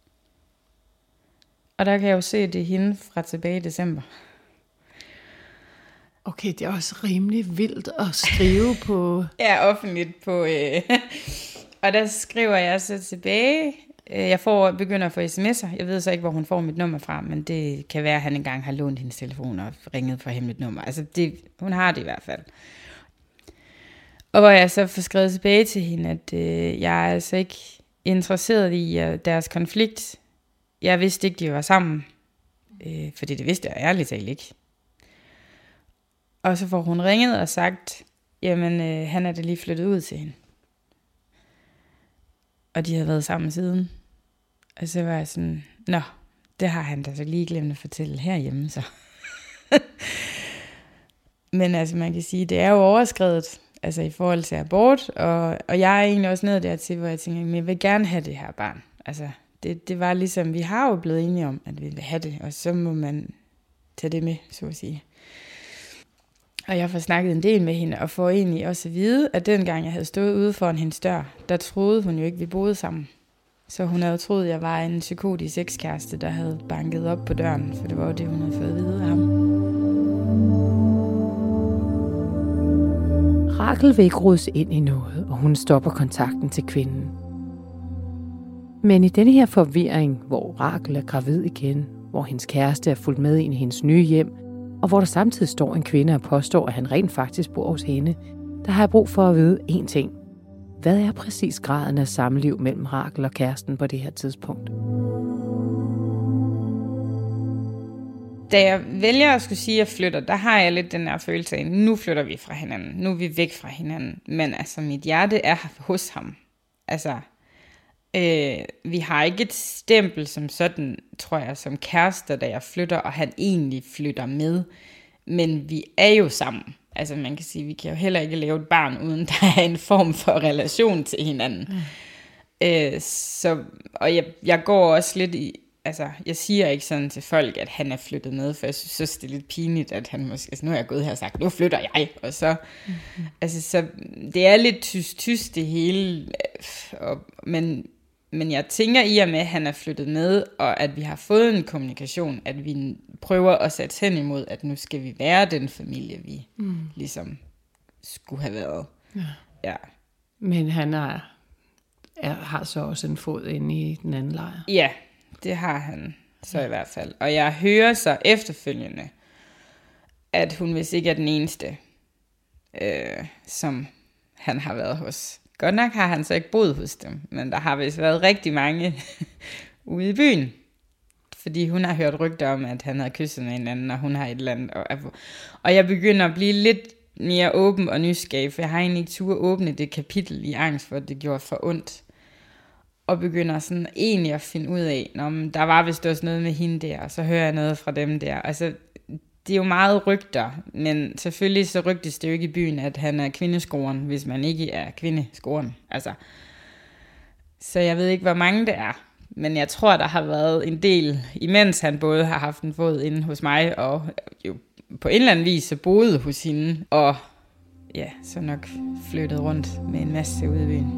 A: Og der kan jeg jo se, at det er hende fra tilbage i december.
C: Okay, det er også rimelig vildt at skrive på...
A: Ja, offentligt på... Øh, og der skriver jeg så tilbage. Jeg får, begynder at få sms'er. Jeg ved så ikke, hvor hun får mit nummer fra, men det kan være, at han engang har lånt hendes telefon og ringet fra hemmeligt nummer. Altså, det, hun har det i hvert fald. Og hvor jeg så får skrevet tilbage til hende, at øh, jeg er altså ikke interesseret i uh, deres konflikt. Jeg vidste ikke, de var sammen. Øh, fordi det vidste jeg ærligt talt ikke. Og så får hun ringet og sagt, jamen øh, han er da lige flyttet ud til hende. Og de havde været sammen siden. Og så var jeg sådan, nå, det har han da så lige glemt at fortælle herhjemme så. Men altså man kan sige, det er jo overskredet, altså i forhold til abort, og, og jeg er egentlig også nede dertil, hvor jeg tænker, men jeg vil gerne have det her barn. Altså det, det var ligesom, vi har jo blevet enige om, at vi vil have det, og så må man tage det med, så at sige. Og jeg får snakket en del med hende, og får egentlig også at vide, at dengang jeg havde stået ude foran hendes dør, der troede hun jo ikke, vi boede sammen. Så hun havde troet, jeg var en psykotisk ekskæreste, der havde banket op på døren, for det var jo det, hun havde fået at vide af ham.
B: Rachel vil ikke rodes ind i noget, og hun stopper kontakten til kvinden. Men i denne her forvirring, hvor Rachel er gravid igen, hvor hendes kæreste er fulgt med ind i hendes nye hjem, og hvor der samtidig står en kvinde og påstår, at han rent faktisk bor hos hende, der har jeg brug for at vide én ting. Hvad er præcis graden af samliv mellem Rachel og kæresten på det her tidspunkt?
A: Da jeg vælger at skulle sige, at jeg flytter, der har jeg lidt den her følelse af, nu flytter vi fra hinanden, nu er vi væk fra hinanden. Men altså, mit hjerte er hos ham. Altså, øh, vi har ikke et stempel som sådan, tror jeg, som kærester, da jeg flytter, og han egentlig flytter med. Men vi er jo sammen. Altså, man kan sige, vi kan jo heller ikke lave et barn, uden der er en form for relation til hinanden. Mm. Øh, så, og jeg, jeg går også lidt i, altså, jeg siger ikke sådan til folk, at han er flyttet med, for jeg synes, synes det er lidt pinligt, at han måske, altså, nu har jeg gået her og sagt, nu flytter jeg, og så, mm-hmm. altså, så det er lidt tyst-tyst det hele, og, men, men jeg tænker i og med, at han er flyttet med, og at vi har fået en kommunikation, at vi prøver at sætte hen imod, at nu skal vi være den familie, vi mm. ligesom skulle have været. Ja. Ja.
C: Men han er, er, har så også en fod inde i den anden lejr.
A: Ja, det har han så i hvert fald. Og jeg hører så efterfølgende, at hun vist ikke er den eneste, øh, som han har været hos. Godt nok har han så ikke boet hos dem, men der har vist været rigtig mange ude i byen. Fordi hun har hørt rygter om, at han havde kysset med en anden, og hun har et eller andet. Og, og jeg begynder at blive lidt mere åben og nysgerrig, for jeg har egentlig ikke turde åbne det kapitel i angst for, at det gjorde for ondt. Og begynder sådan egentlig at finde ud af, når der var vist også noget med hende der, og så hører jeg noget fra dem der. Altså, det er jo meget rygter, men selvfølgelig så rygtes det jo ikke i byen, at han er kvindescoren, hvis man ikke er kvindescoren. Altså, så jeg ved ikke, hvor mange det er. Men jeg tror, der har været en del, imens han både har haft en fod inde hos mig, og jo på en eller anden vis så boede hos hende, og ja, så nok flyttet rundt med en masse ude i byen.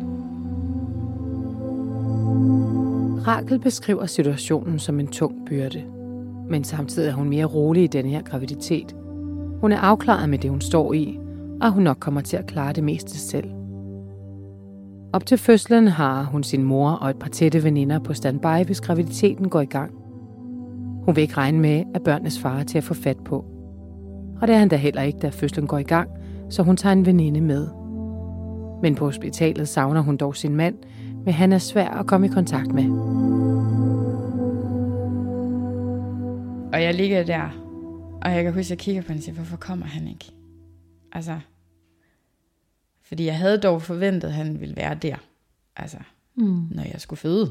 B: Rakel beskriver situationen som en tung byrde, men samtidig er hun mere rolig i denne her graviditet. Hun er afklaret med det, hun står i, og hun nok kommer til at klare det meste selv. Op til fødslen har hun sin mor og et par tætte veninder på standby, hvis graviditeten går i gang. Hun vil ikke regne med, at børnenes far er til at få fat på. Og det er han da heller ikke, da fødslen går i gang, så hun tager en veninde med. Men på hospitalet savner hun dog sin mand, men han er svær at komme i kontakt med.
A: Og jeg ligger der, og jeg kan huske, at jeg kigger på hende og siger, hvorfor kommer han ikke? Altså, fordi jeg havde dog forventet, at han ville være der, altså, mm. når jeg skulle føde.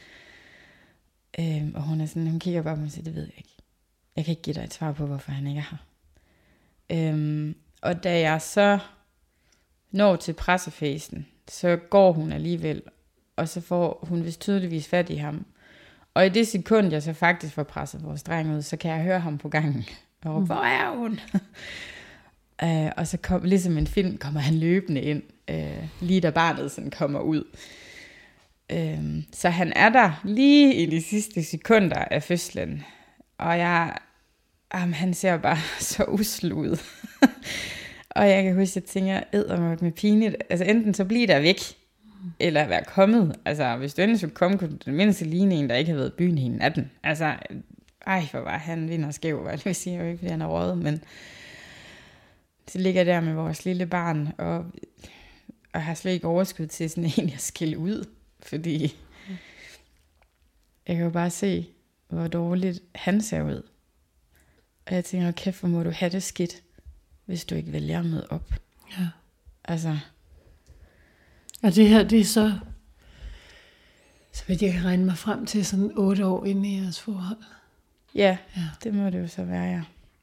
A: Øhm, og hun er sådan, hun kigger bare på mig og siger, det ved jeg ikke. Jeg kan ikke give dig et svar på, hvorfor han ikke er her. Øhm, og da jeg så når til pressefasen, så går hun alligevel, og så får hun vist tydeligvis fat i ham. Og i det sekund, jeg så faktisk får presset vores dreng ud, så kan jeg høre ham på gangen. Og mm. hvor er hun? uh, og så kom, ligesom en film, kommer han løbende ind, uh, lige da barnet sådan kommer ud. Uh, så han er der lige i de sidste sekunder af fødslen. Og jeg, um, han ser bare så usel ud. Og jeg kan huske, at jeg tænker, eddermødt med pinligt. Altså enten så bliver der væk, eller være kommet. Altså, hvis du endelig skulle komme, kunne du mindst ligne en, der ikke har været i byen hele natten. Altså, ej, hvor var han vinder skæv, hvad det vil sige, jo ikke, fordi han er røget, men så ligger der med vores lille barn, og, og har slet ikke overskud til sådan en, jeg skille ud, fordi jeg kan jo bare se, hvor dårligt han ser ud. Og jeg tænker, kæft, hvor må du have det skidt, hvis du ikke vælger at møde op.
C: Ja.
A: Altså...
C: Og det her, det er så, så vidt jeg kan regne mig frem til, sådan otte år inde i jeres forhold.
A: Ja, ja. Det må det jo så være, ja.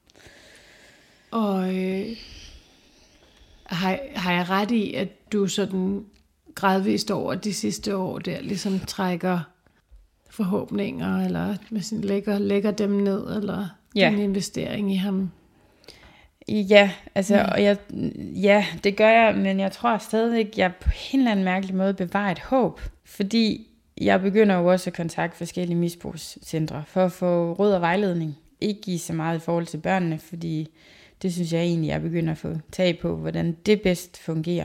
C: Og øh, har, har jeg ret i, at du sådan gradvist over de sidste år der, ligesom trækker forhåbninger, eller med sin, lægger, lægger dem ned, eller ja. din investering i ham?
A: Ja, altså, ja. Og jeg, ja, det gør jeg, men jeg tror stadigvæk, jeg på en eller anden mærkelig måde bevarer et håb, fordi jeg begynder jo også at kontakte forskellige misbrugscentre for at få råd og vejledning. Ikke give så meget i forhold til børnene, fordi det synes jeg egentlig, jeg begynder at få tag på, hvordan det bedst fungerer.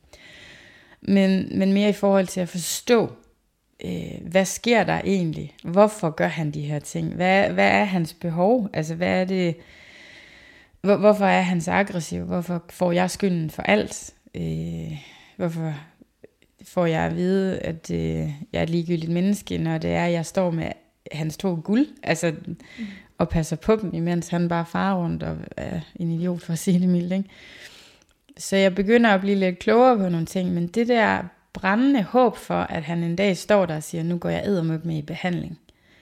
A: Men, men mere i forhold til at forstå, øh, hvad sker der egentlig? Hvorfor gør han de her ting? Hvad, hvad er hans behov? Altså, hvad er det... Hvorfor er han så aggressiv? Hvorfor får jeg skylden for alt? Øh, hvorfor får jeg at vide, at øh, jeg er et ligegyldigt menneske, når det er, at jeg står med hans to guld, altså, mm. og passer på dem, imens han bare farer rundt og er en idiot, for at sige det mildt, ikke? Så jeg begynder at blive lidt klogere på nogle ting, men det der brændende håb for, at han en dag står der og siger, nu går jeg eddermøb med i behandling,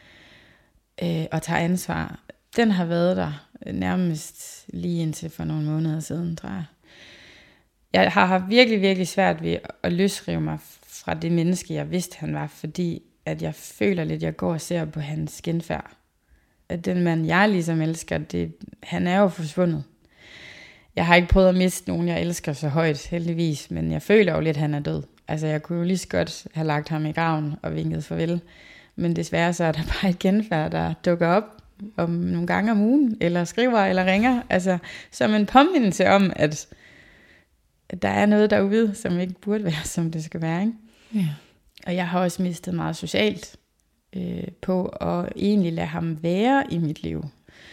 A: øh, og tager ansvar, den har været der nærmest lige indtil for nogle måneder siden, tror jeg. Jeg har haft virkelig, virkelig svært ved at løsrive mig fra det menneske, jeg vidste, han var, fordi at jeg føler lidt, at jeg går og ser på hans genfærd. At den mand, jeg ligesom elsker, det, han er jo forsvundet. Jeg har ikke prøvet at miste nogen, jeg elsker så højt, heldigvis, men jeg føler jo lidt, at han er død. Altså, jeg kunne jo lige så godt have lagt ham i graven og vinket farvel, men desværre så er der bare et genfærd, der dukker op om nogle gange om ugen, eller skriver, eller ringer, altså som en påmindelse om, at, at der er noget derude, som ikke burde være, som det skal være, ikke?
C: Ja.
A: Og jeg har også mistet meget socialt øh, på at egentlig lade ham være i mit liv.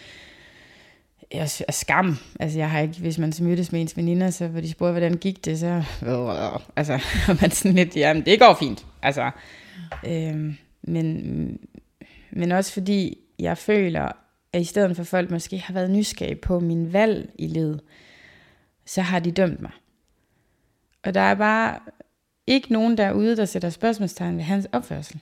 A: Jeg er skam. Altså jeg har ikke, hvis man så mødtes med ens veninder, så hvor de spurgte, hvordan gik det, så øh, altså man sådan lidt, jamen det går fint. Altså, øh, men men også fordi jeg føler, at i stedet for folk måske har været nysgerrige på min valg i livet, så har de dømt mig. Og der er bare ikke nogen derude, der sætter spørgsmålstegn ved hans opførsel.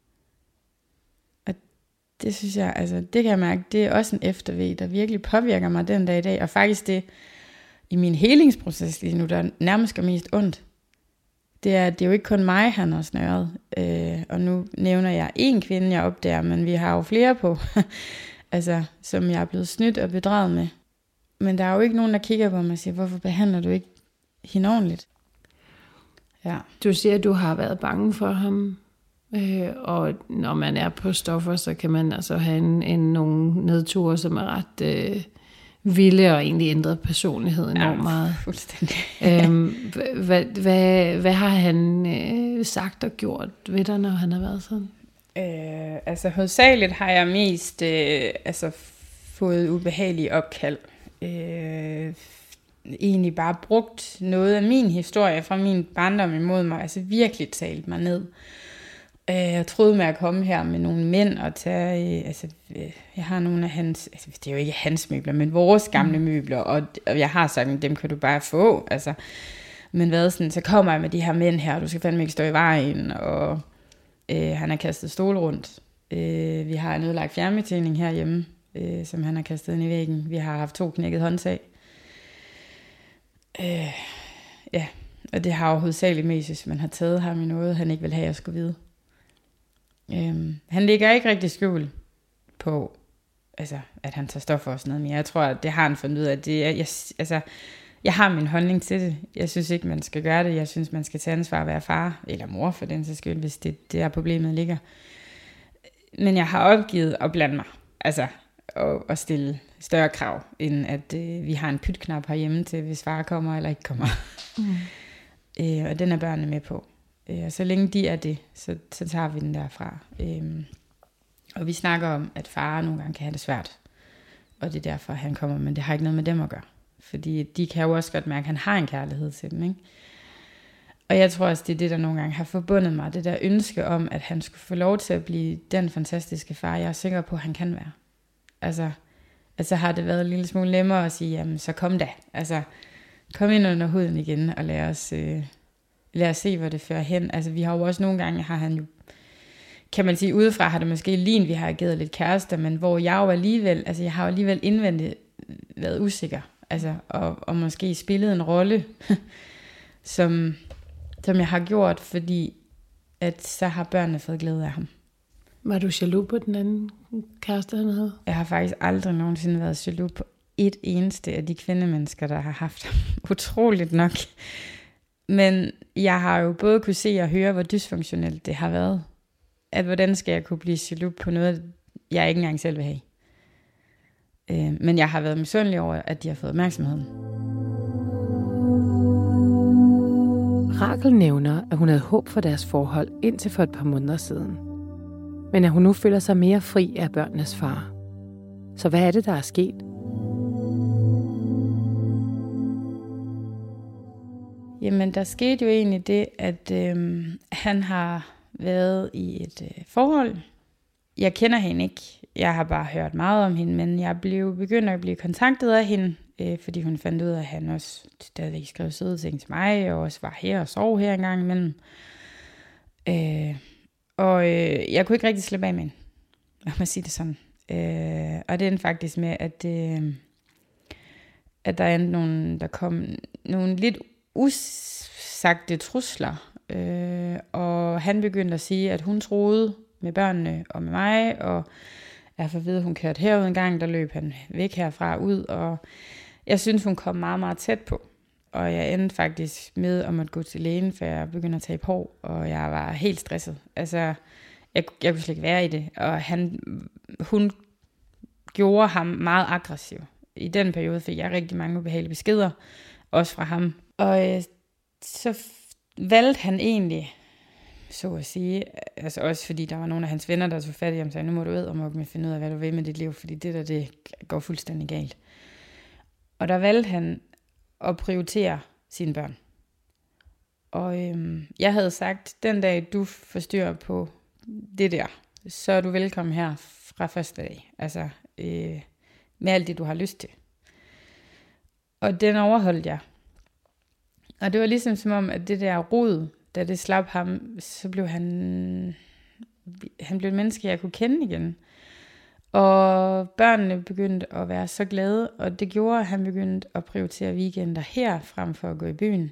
A: Og det synes jeg, altså det kan jeg mærke, det er også en efterved, der virkelig påvirker mig den dag i dag. Og faktisk det, i min helingsproces lige nu, der nærmest gør mest ondt, det er, det er jo ikke kun mig, han har snøret. Øh, og nu nævner jeg én kvinde, jeg opdager, men vi har jo flere på, altså, som jeg er blevet snydt og bedraget med. Men der er jo ikke nogen, der kigger på mig og siger, hvorfor behandler du ikke hende ordentligt? Ja.
C: Du siger, at du har været bange for ham, øh, og når man er på stoffer, så kan man altså have en, en, nogle nedture, som er ret øh, vilde og egentlig ændret personligheden enormt
A: ja,
C: meget.
A: Fuldstændig.
C: øhm, hvad, hvad, hvad har han øh, sagt og gjort ved dig, når han har været sådan?
A: Øh, altså hovedsageligt har jeg mest øh, altså, fået ubehagelige opkald. Øh, egentlig bare brugt noget af min historie fra min barndom imod mig, altså virkelig talt mig ned. Øh, jeg troede med at komme her med nogle mænd og tage, øh, altså øh, jeg har nogle af hans, altså det er jo ikke hans møbler, men vores gamle møbler, og, og jeg har sagt, dem kan du bare få, altså. Men hvad sådan, så kommer jeg med de her mænd her, og du skal fandme ikke stå i vejen, og øh, han har kastet stol rundt. Øh, vi har en ødelagt fjernbetjening herhjemme, øh, som han har kastet ind i væggen. Vi har haft to knækket håndtag. Øh, ja, og det har jo hovedsageligt mest, hvis man har taget ham i noget, han ikke vil have, at jeg skulle vide. Øh, han ligger ikke rigtig skjul på, altså, at han tager stoffer og sådan noget, men jeg tror, at det har han fundet ud af. Det er, jeg, altså, jeg har min holdning til det. Jeg synes ikke, man skal gøre det. Jeg synes, man skal tage ansvar at være far, eller mor for den sags skyld, hvis det der problemet ligger. Men jeg har opgivet at blande mig, altså, og, og stille større krav, end at øh, vi har en pytknap herhjemme til, hvis far kommer eller ikke kommer. Mm. øh, og den er børnene med på. Øh, og så længe de er det, så, så tager vi den derfra. Øh, og vi snakker om, at far nogle gange kan have det svært. Og det er derfor, han kommer, men det har ikke noget med dem at gøre. Fordi de kan jo også godt mærke, at han har en kærlighed til dem, ikke? Og jeg tror også, det er det, der nogle gange har forbundet mig. Det der ønske om, at han skulle få lov til at blive den fantastiske far, jeg er sikker på, at han kan være. Altså, altså har det været en lille smule nemmere at sige, jamen så kom da. Altså, kom ind under huden igen, og lad os, øh, lad os se, hvor det fører hen. Altså, vi har jo også nogle gange, har han jo, kan man sige, udefra har det måske lignet, vi har ageret lidt kærester, men hvor jeg jo alligevel, altså jeg har jo alligevel indvendigt været usikker. Altså, og, og måske spillet en rolle, som, som jeg har gjort, fordi at så har børnene fået glæde af ham.
C: Var du jaloux på den anden kæreste, han havde?
A: Jeg har faktisk aldrig nogensinde været jaloux på et eneste af de kvindemennesker, der har haft ham. Utroligt nok. Men jeg har jo både kunne se og høre, hvor dysfunktionelt det har været. At hvordan skal jeg kunne blive jaloux på noget, jeg ikke engang selv vil have. Men jeg har været misundelig over, at de har fået opmærksomheden.
B: Rakel nævner, at hun havde håb for deres forhold indtil for et par måneder siden. Men at hun nu føler sig mere fri af børnenes far. Så hvad er det, der er sket?
A: Jamen, der skete jo egentlig det, at øh, han har været i et øh, forhold. Jeg kender hende ikke. Jeg har bare hørt meget om hende, men jeg blev begyndt at blive kontaktet af hende, øh, fordi hun fandt ud af, at han også stadigvæk skrev søde ting til mig, og også var her og sov her en gang imellem. Øh, og øh, jeg kunne ikke rigtig slippe af med hende, lad mig sige det sådan. Øh, og det endte faktisk med, at, øh, at der endte nogle, der kom nogle lidt usagte trusler, øh, og han begyndte at sige, at hun troede med børnene og med mig, og jeg får at vide, at hun kørte herud en gang, der løb han væk herfra ud, og jeg synes, hun kom meget, meget tæt på. Og jeg endte faktisk med om at gå til lægen, for jeg begyndte at tage på, og jeg var helt stresset. Altså, jeg, jeg kunne slet ikke være i det, og han, hun gjorde ham meget aggressiv. I den periode fik jeg rigtig mange ubehagelige beskeder, også fra ham. Og øh, så valgte han egentlig, så at sige, altså også fordi der var nogle af hans venner, der tog fat i ham og sagde, nu må du ud og må finde ud af, hvad du vil med dit liv, fordi det der, det går fuldstændig galt. Og der valgte han at prioritere sine børn. Og øhm, jeg havde sagt, den dag du får styr på det der, så er du velkommen her fra første dag. Altså øh, med alt det, du har lyst til. Og den overholdt jeg. Og det var ligesom som om, at det der rod, da det slap ham, så blev han, han blev et menneske, jeg kunne kende igen. Og børnene begyndte at være så glade, og det gjorde, at han begyndte at prioritere weekender her, frem for at gå i byen.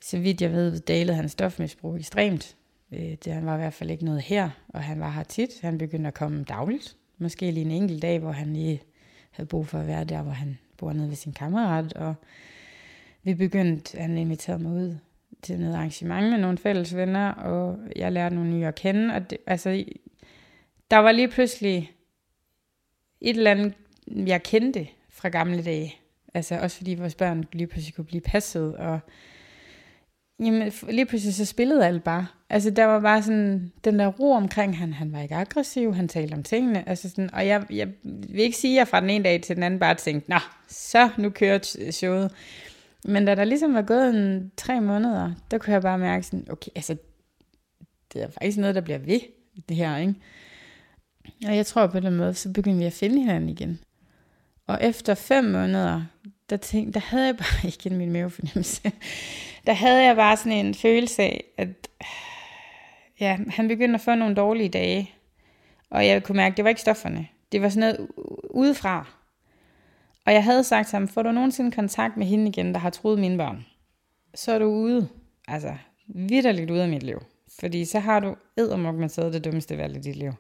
A: Så vidt jeg ved, dalede hans stofmisbrug ekstremt. Det han var i hvert fald ikke noget her, og han var her tit. Han begyndte at komme dagligt. Måske lige en enkelt dag, hvor han lige havde brug for at være der, hvor han bor nede ved sin kammerat. Og vi begyndte, han inviterede mig ud til noget arrangement med nogle fælles venner, og jeg lærte nogle nye at kende. Og det, altså, der var lige pludselig et eller andet, jeg kendte fra gamle dage. Altså også fordi vores børn lige pludselig kunne blive passet, og jamen, lige pludselig så spillede alt bare. Altså der var bare sådan den der ro omkring han. Han var ikke aggressiv, han talte om tingene. Altså sådan, og jeg, jeg vil ikke sige, at jeg fra den ene dag til den anden bare tænkte, nå, så nu kører showet. Men da der ligesom var gået en tre måneder, der kunne jeg bare mærke sådan, okay, altså det er faktisk noget, der bliver ved, det her, ikke? Og jeg tror på den måde, så begyndte vi at finde hinanden igen. Og efter fem måneder, der, tænkte, der havde jeg bare ikke en min mavefornemmelse. Der havde jeg bare sådan en følelse af, at ja, han begyndte at få nogle dårlige dage. Og jeg kunne mærke, at det var ikke stofferne. Det var sådan noget udefra. Og jeg havde sagt til ham, får du nogensinde kontakt med hende igen, der har troet mine børn, så er du ude. Altså, vitterligt ude af mit liv. Fordi så har du eddermuk med taget det dummeste valg i dit liv.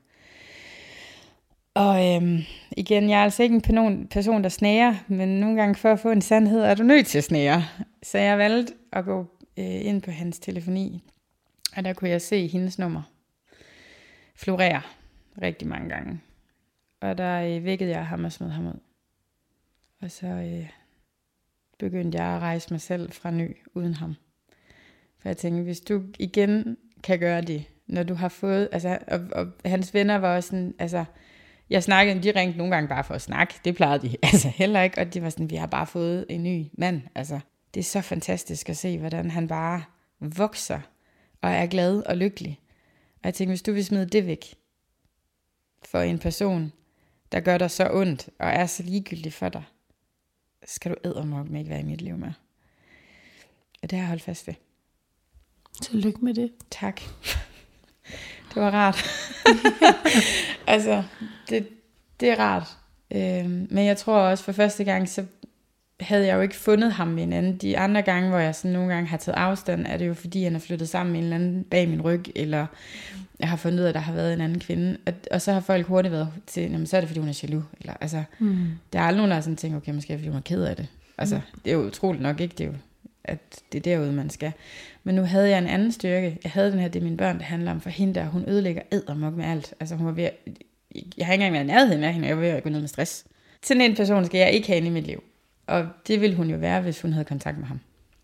A: Og øhm, igen, jeg er altså ikke en person, der snærer, men nogle gange for at få en sandhed, er du nødt til at snære. Så jeg valgte at gå øh, ind på hans telefoni, og der kunne jeg se hendes nummer florere rigtig mange gange. Og der øh, vækkede jeg ham og smed ham ud. Og så øh, begyndte jeg at rejse mig selv fra ny uden ham. For jeg tænkte, hvis du igen kan gøre det, når du har fået, altså, og, og hans venner var også sådan, altså, jeg snakkede, de ringte nogle gange bare for at snakke, det plejede de altså heller ikke, og de var sådan, vi har bare fået en ny mand, altså, det er så fantastisk at se, hvordan han bare vokser, og er glad og lykkelig. Og jeg tænkte, hvis du vil smide det væk, for en person, der gør dig så ondt, og er så ligegyldig for dig, så skal du eddermok ikke være i mit liv med. Og det har jeg holdt fast ved.
C: Tillykke med det.
A: Tak. Det var rart. altså, det, det er rart. Øhm, men jeg tror også, for første gang, så havde jeg jo ikke fundet ham med en anden. De andre gange, hvor jeg sådan nogle gange har taget afstand, er det jo fordi, han er flyttet sammen med en eller anden bag min ryg, eller jeg har fundet ud af, at der har været en anden kvinde. Og, og så har folk hurtigt været til, jamen, så er det fordi, hun er jaloux. Eller, altså, mm. Der er aldrig nogen, der har sådan tænkt, okay, måske er det fordi, hun er ked af det. Altså, mm. det er jo utroligt nok ikke, det er jo, at det er derude, man skal. Men nu havde jeg en anden styrke. Jeg havde den her, det er mine børn, det handler om, for hende der, hun ødelægger eddermok med alt. Altså, hun var ved at, jeg har ikke engang været i nærheden med hende, og jeg var ved at gå ned med stress. Sådan en person skal jeg ikke have inde i mit liv. Og det ville hun jo være, hvis hun havde kontakt med ham.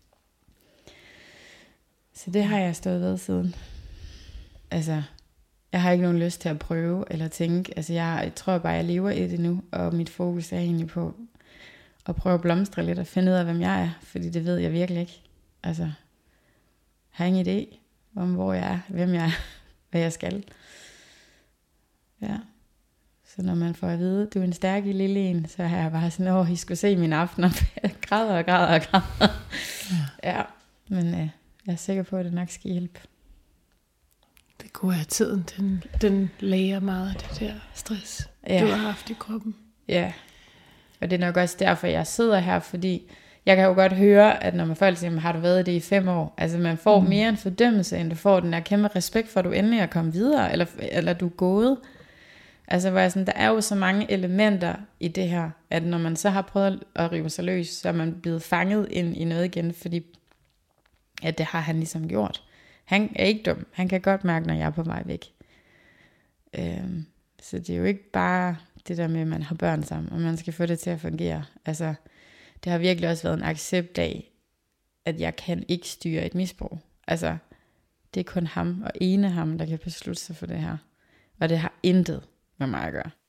A: Så det har jeg stået ved siden. Altså, jeg har ikke nogen lyst til at prøve eller tænke. Altså, jeg, jeg tror bare, jeg lever i det nu, og mit fokus er egentlig på at prøve at blomstre lidt og finde ud af, hvem jeg er. Fordi det ved jeg virkelig ikke. Altså, jeg har ingen idé om, hvor jeg er, hvem jeg er, hvad jeg skal. Ja. Så når man får at vide, du er en stærk lille en, så har jeg bare sådan, åh, I skulle se min aften, og jeg græder og græder og græder. Ja, ja, men øh, jeg er sikker på, at det nok skal hjælpe.
C: Det kunne have tiden, den, den læger meget af det der stress, ja. Du har haft i kroppen.
A: Ja, og det er nok også derfor, jeg sidder her, fordi jeg kan jo godt høre, at når man folk siger, har du været i det i fem år, altså man får mm. mere en fordømmelse, end du får den der kæmpe respekt for, at du endelig er kommet videre, eller, eller du er gået. Altså, hvor jeg sådan, der er jo så mange elementer i det her, at når man så har prøvet at rive sig løs, så er man blevet fanget ind i noget igen, fordi at det har han ligesom gjort. Han er ikke dum. Han kan godt mærke, når jeg er på vej væk. Øhm, så det er jo ikke bare det der med, at man har børn sammen, og man skal få det til at fungere. Altså, det har virkelig også været en accept af, at jeg kan ikke styre et misbrug. Altså, det er kun ham og ene ham, der kan beslutte sig for det her. Og det har intet med mig at gøre.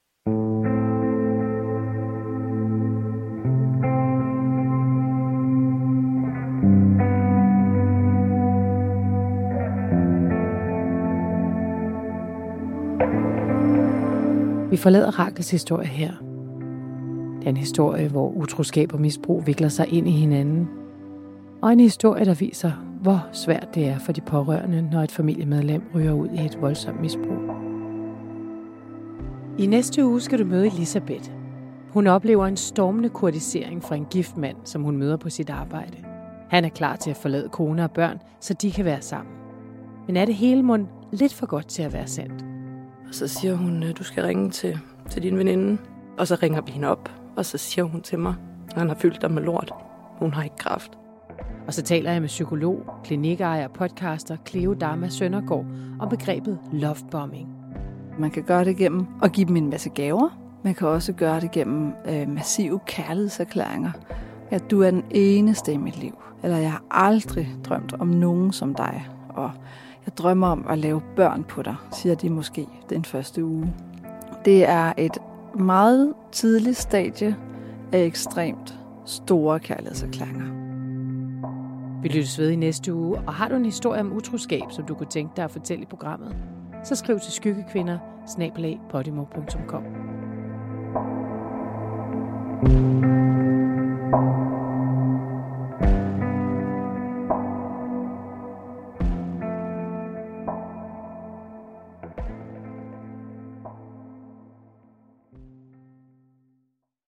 B: Vi forlader Rachels historie her. Det er en historie, hvor utroskab og misbrug vikler sig ind i hinanden. Og en historie, der viser, hvor svært det er for de pårørende, når et familiemedlem ryger ud i et voldsomt misbrug. I næste uge skal du møde Elisabeth. Hun oplever en stormende kurtisering fra en gift mand, som hun møder på sit arbejde. Han er klar til at forlade kone og børn, så de kan være sammen. Men er det hele mund lidt for godt til at være sandt?
E: Og så siger hun, du skal ringe til, til din veninde. Og så ringer vi hende op, og så siger hun til mig, at han har fyldt dig med lort. Hun har ikke kræft.
B: Og så taler jeg med psykolog, klinikejer og podcaster Cleo Dharma Søndergaard om begrebet lovebombing.
F: Man kan gøre det gennem at give dem en masse gaver. Man kan også gøre det gennem øh, massive kærlighedserklæringer. Ja, du er den eneste i mit liv. Eller jeg har aldrig drømt om nogen som dig. Og jeg drømmer om at lave børn på dig, siger de måske den første uge. Det er et meget tidligt stadie af ekstremt store kærlighedserklæringer.
B: Vi lyttes ved i næste uge, og har du en historie om utroskab, som du kunne tænke dig at fortælle i programmet, så skriv til skyggekvinder snabel-a podimo punktum com.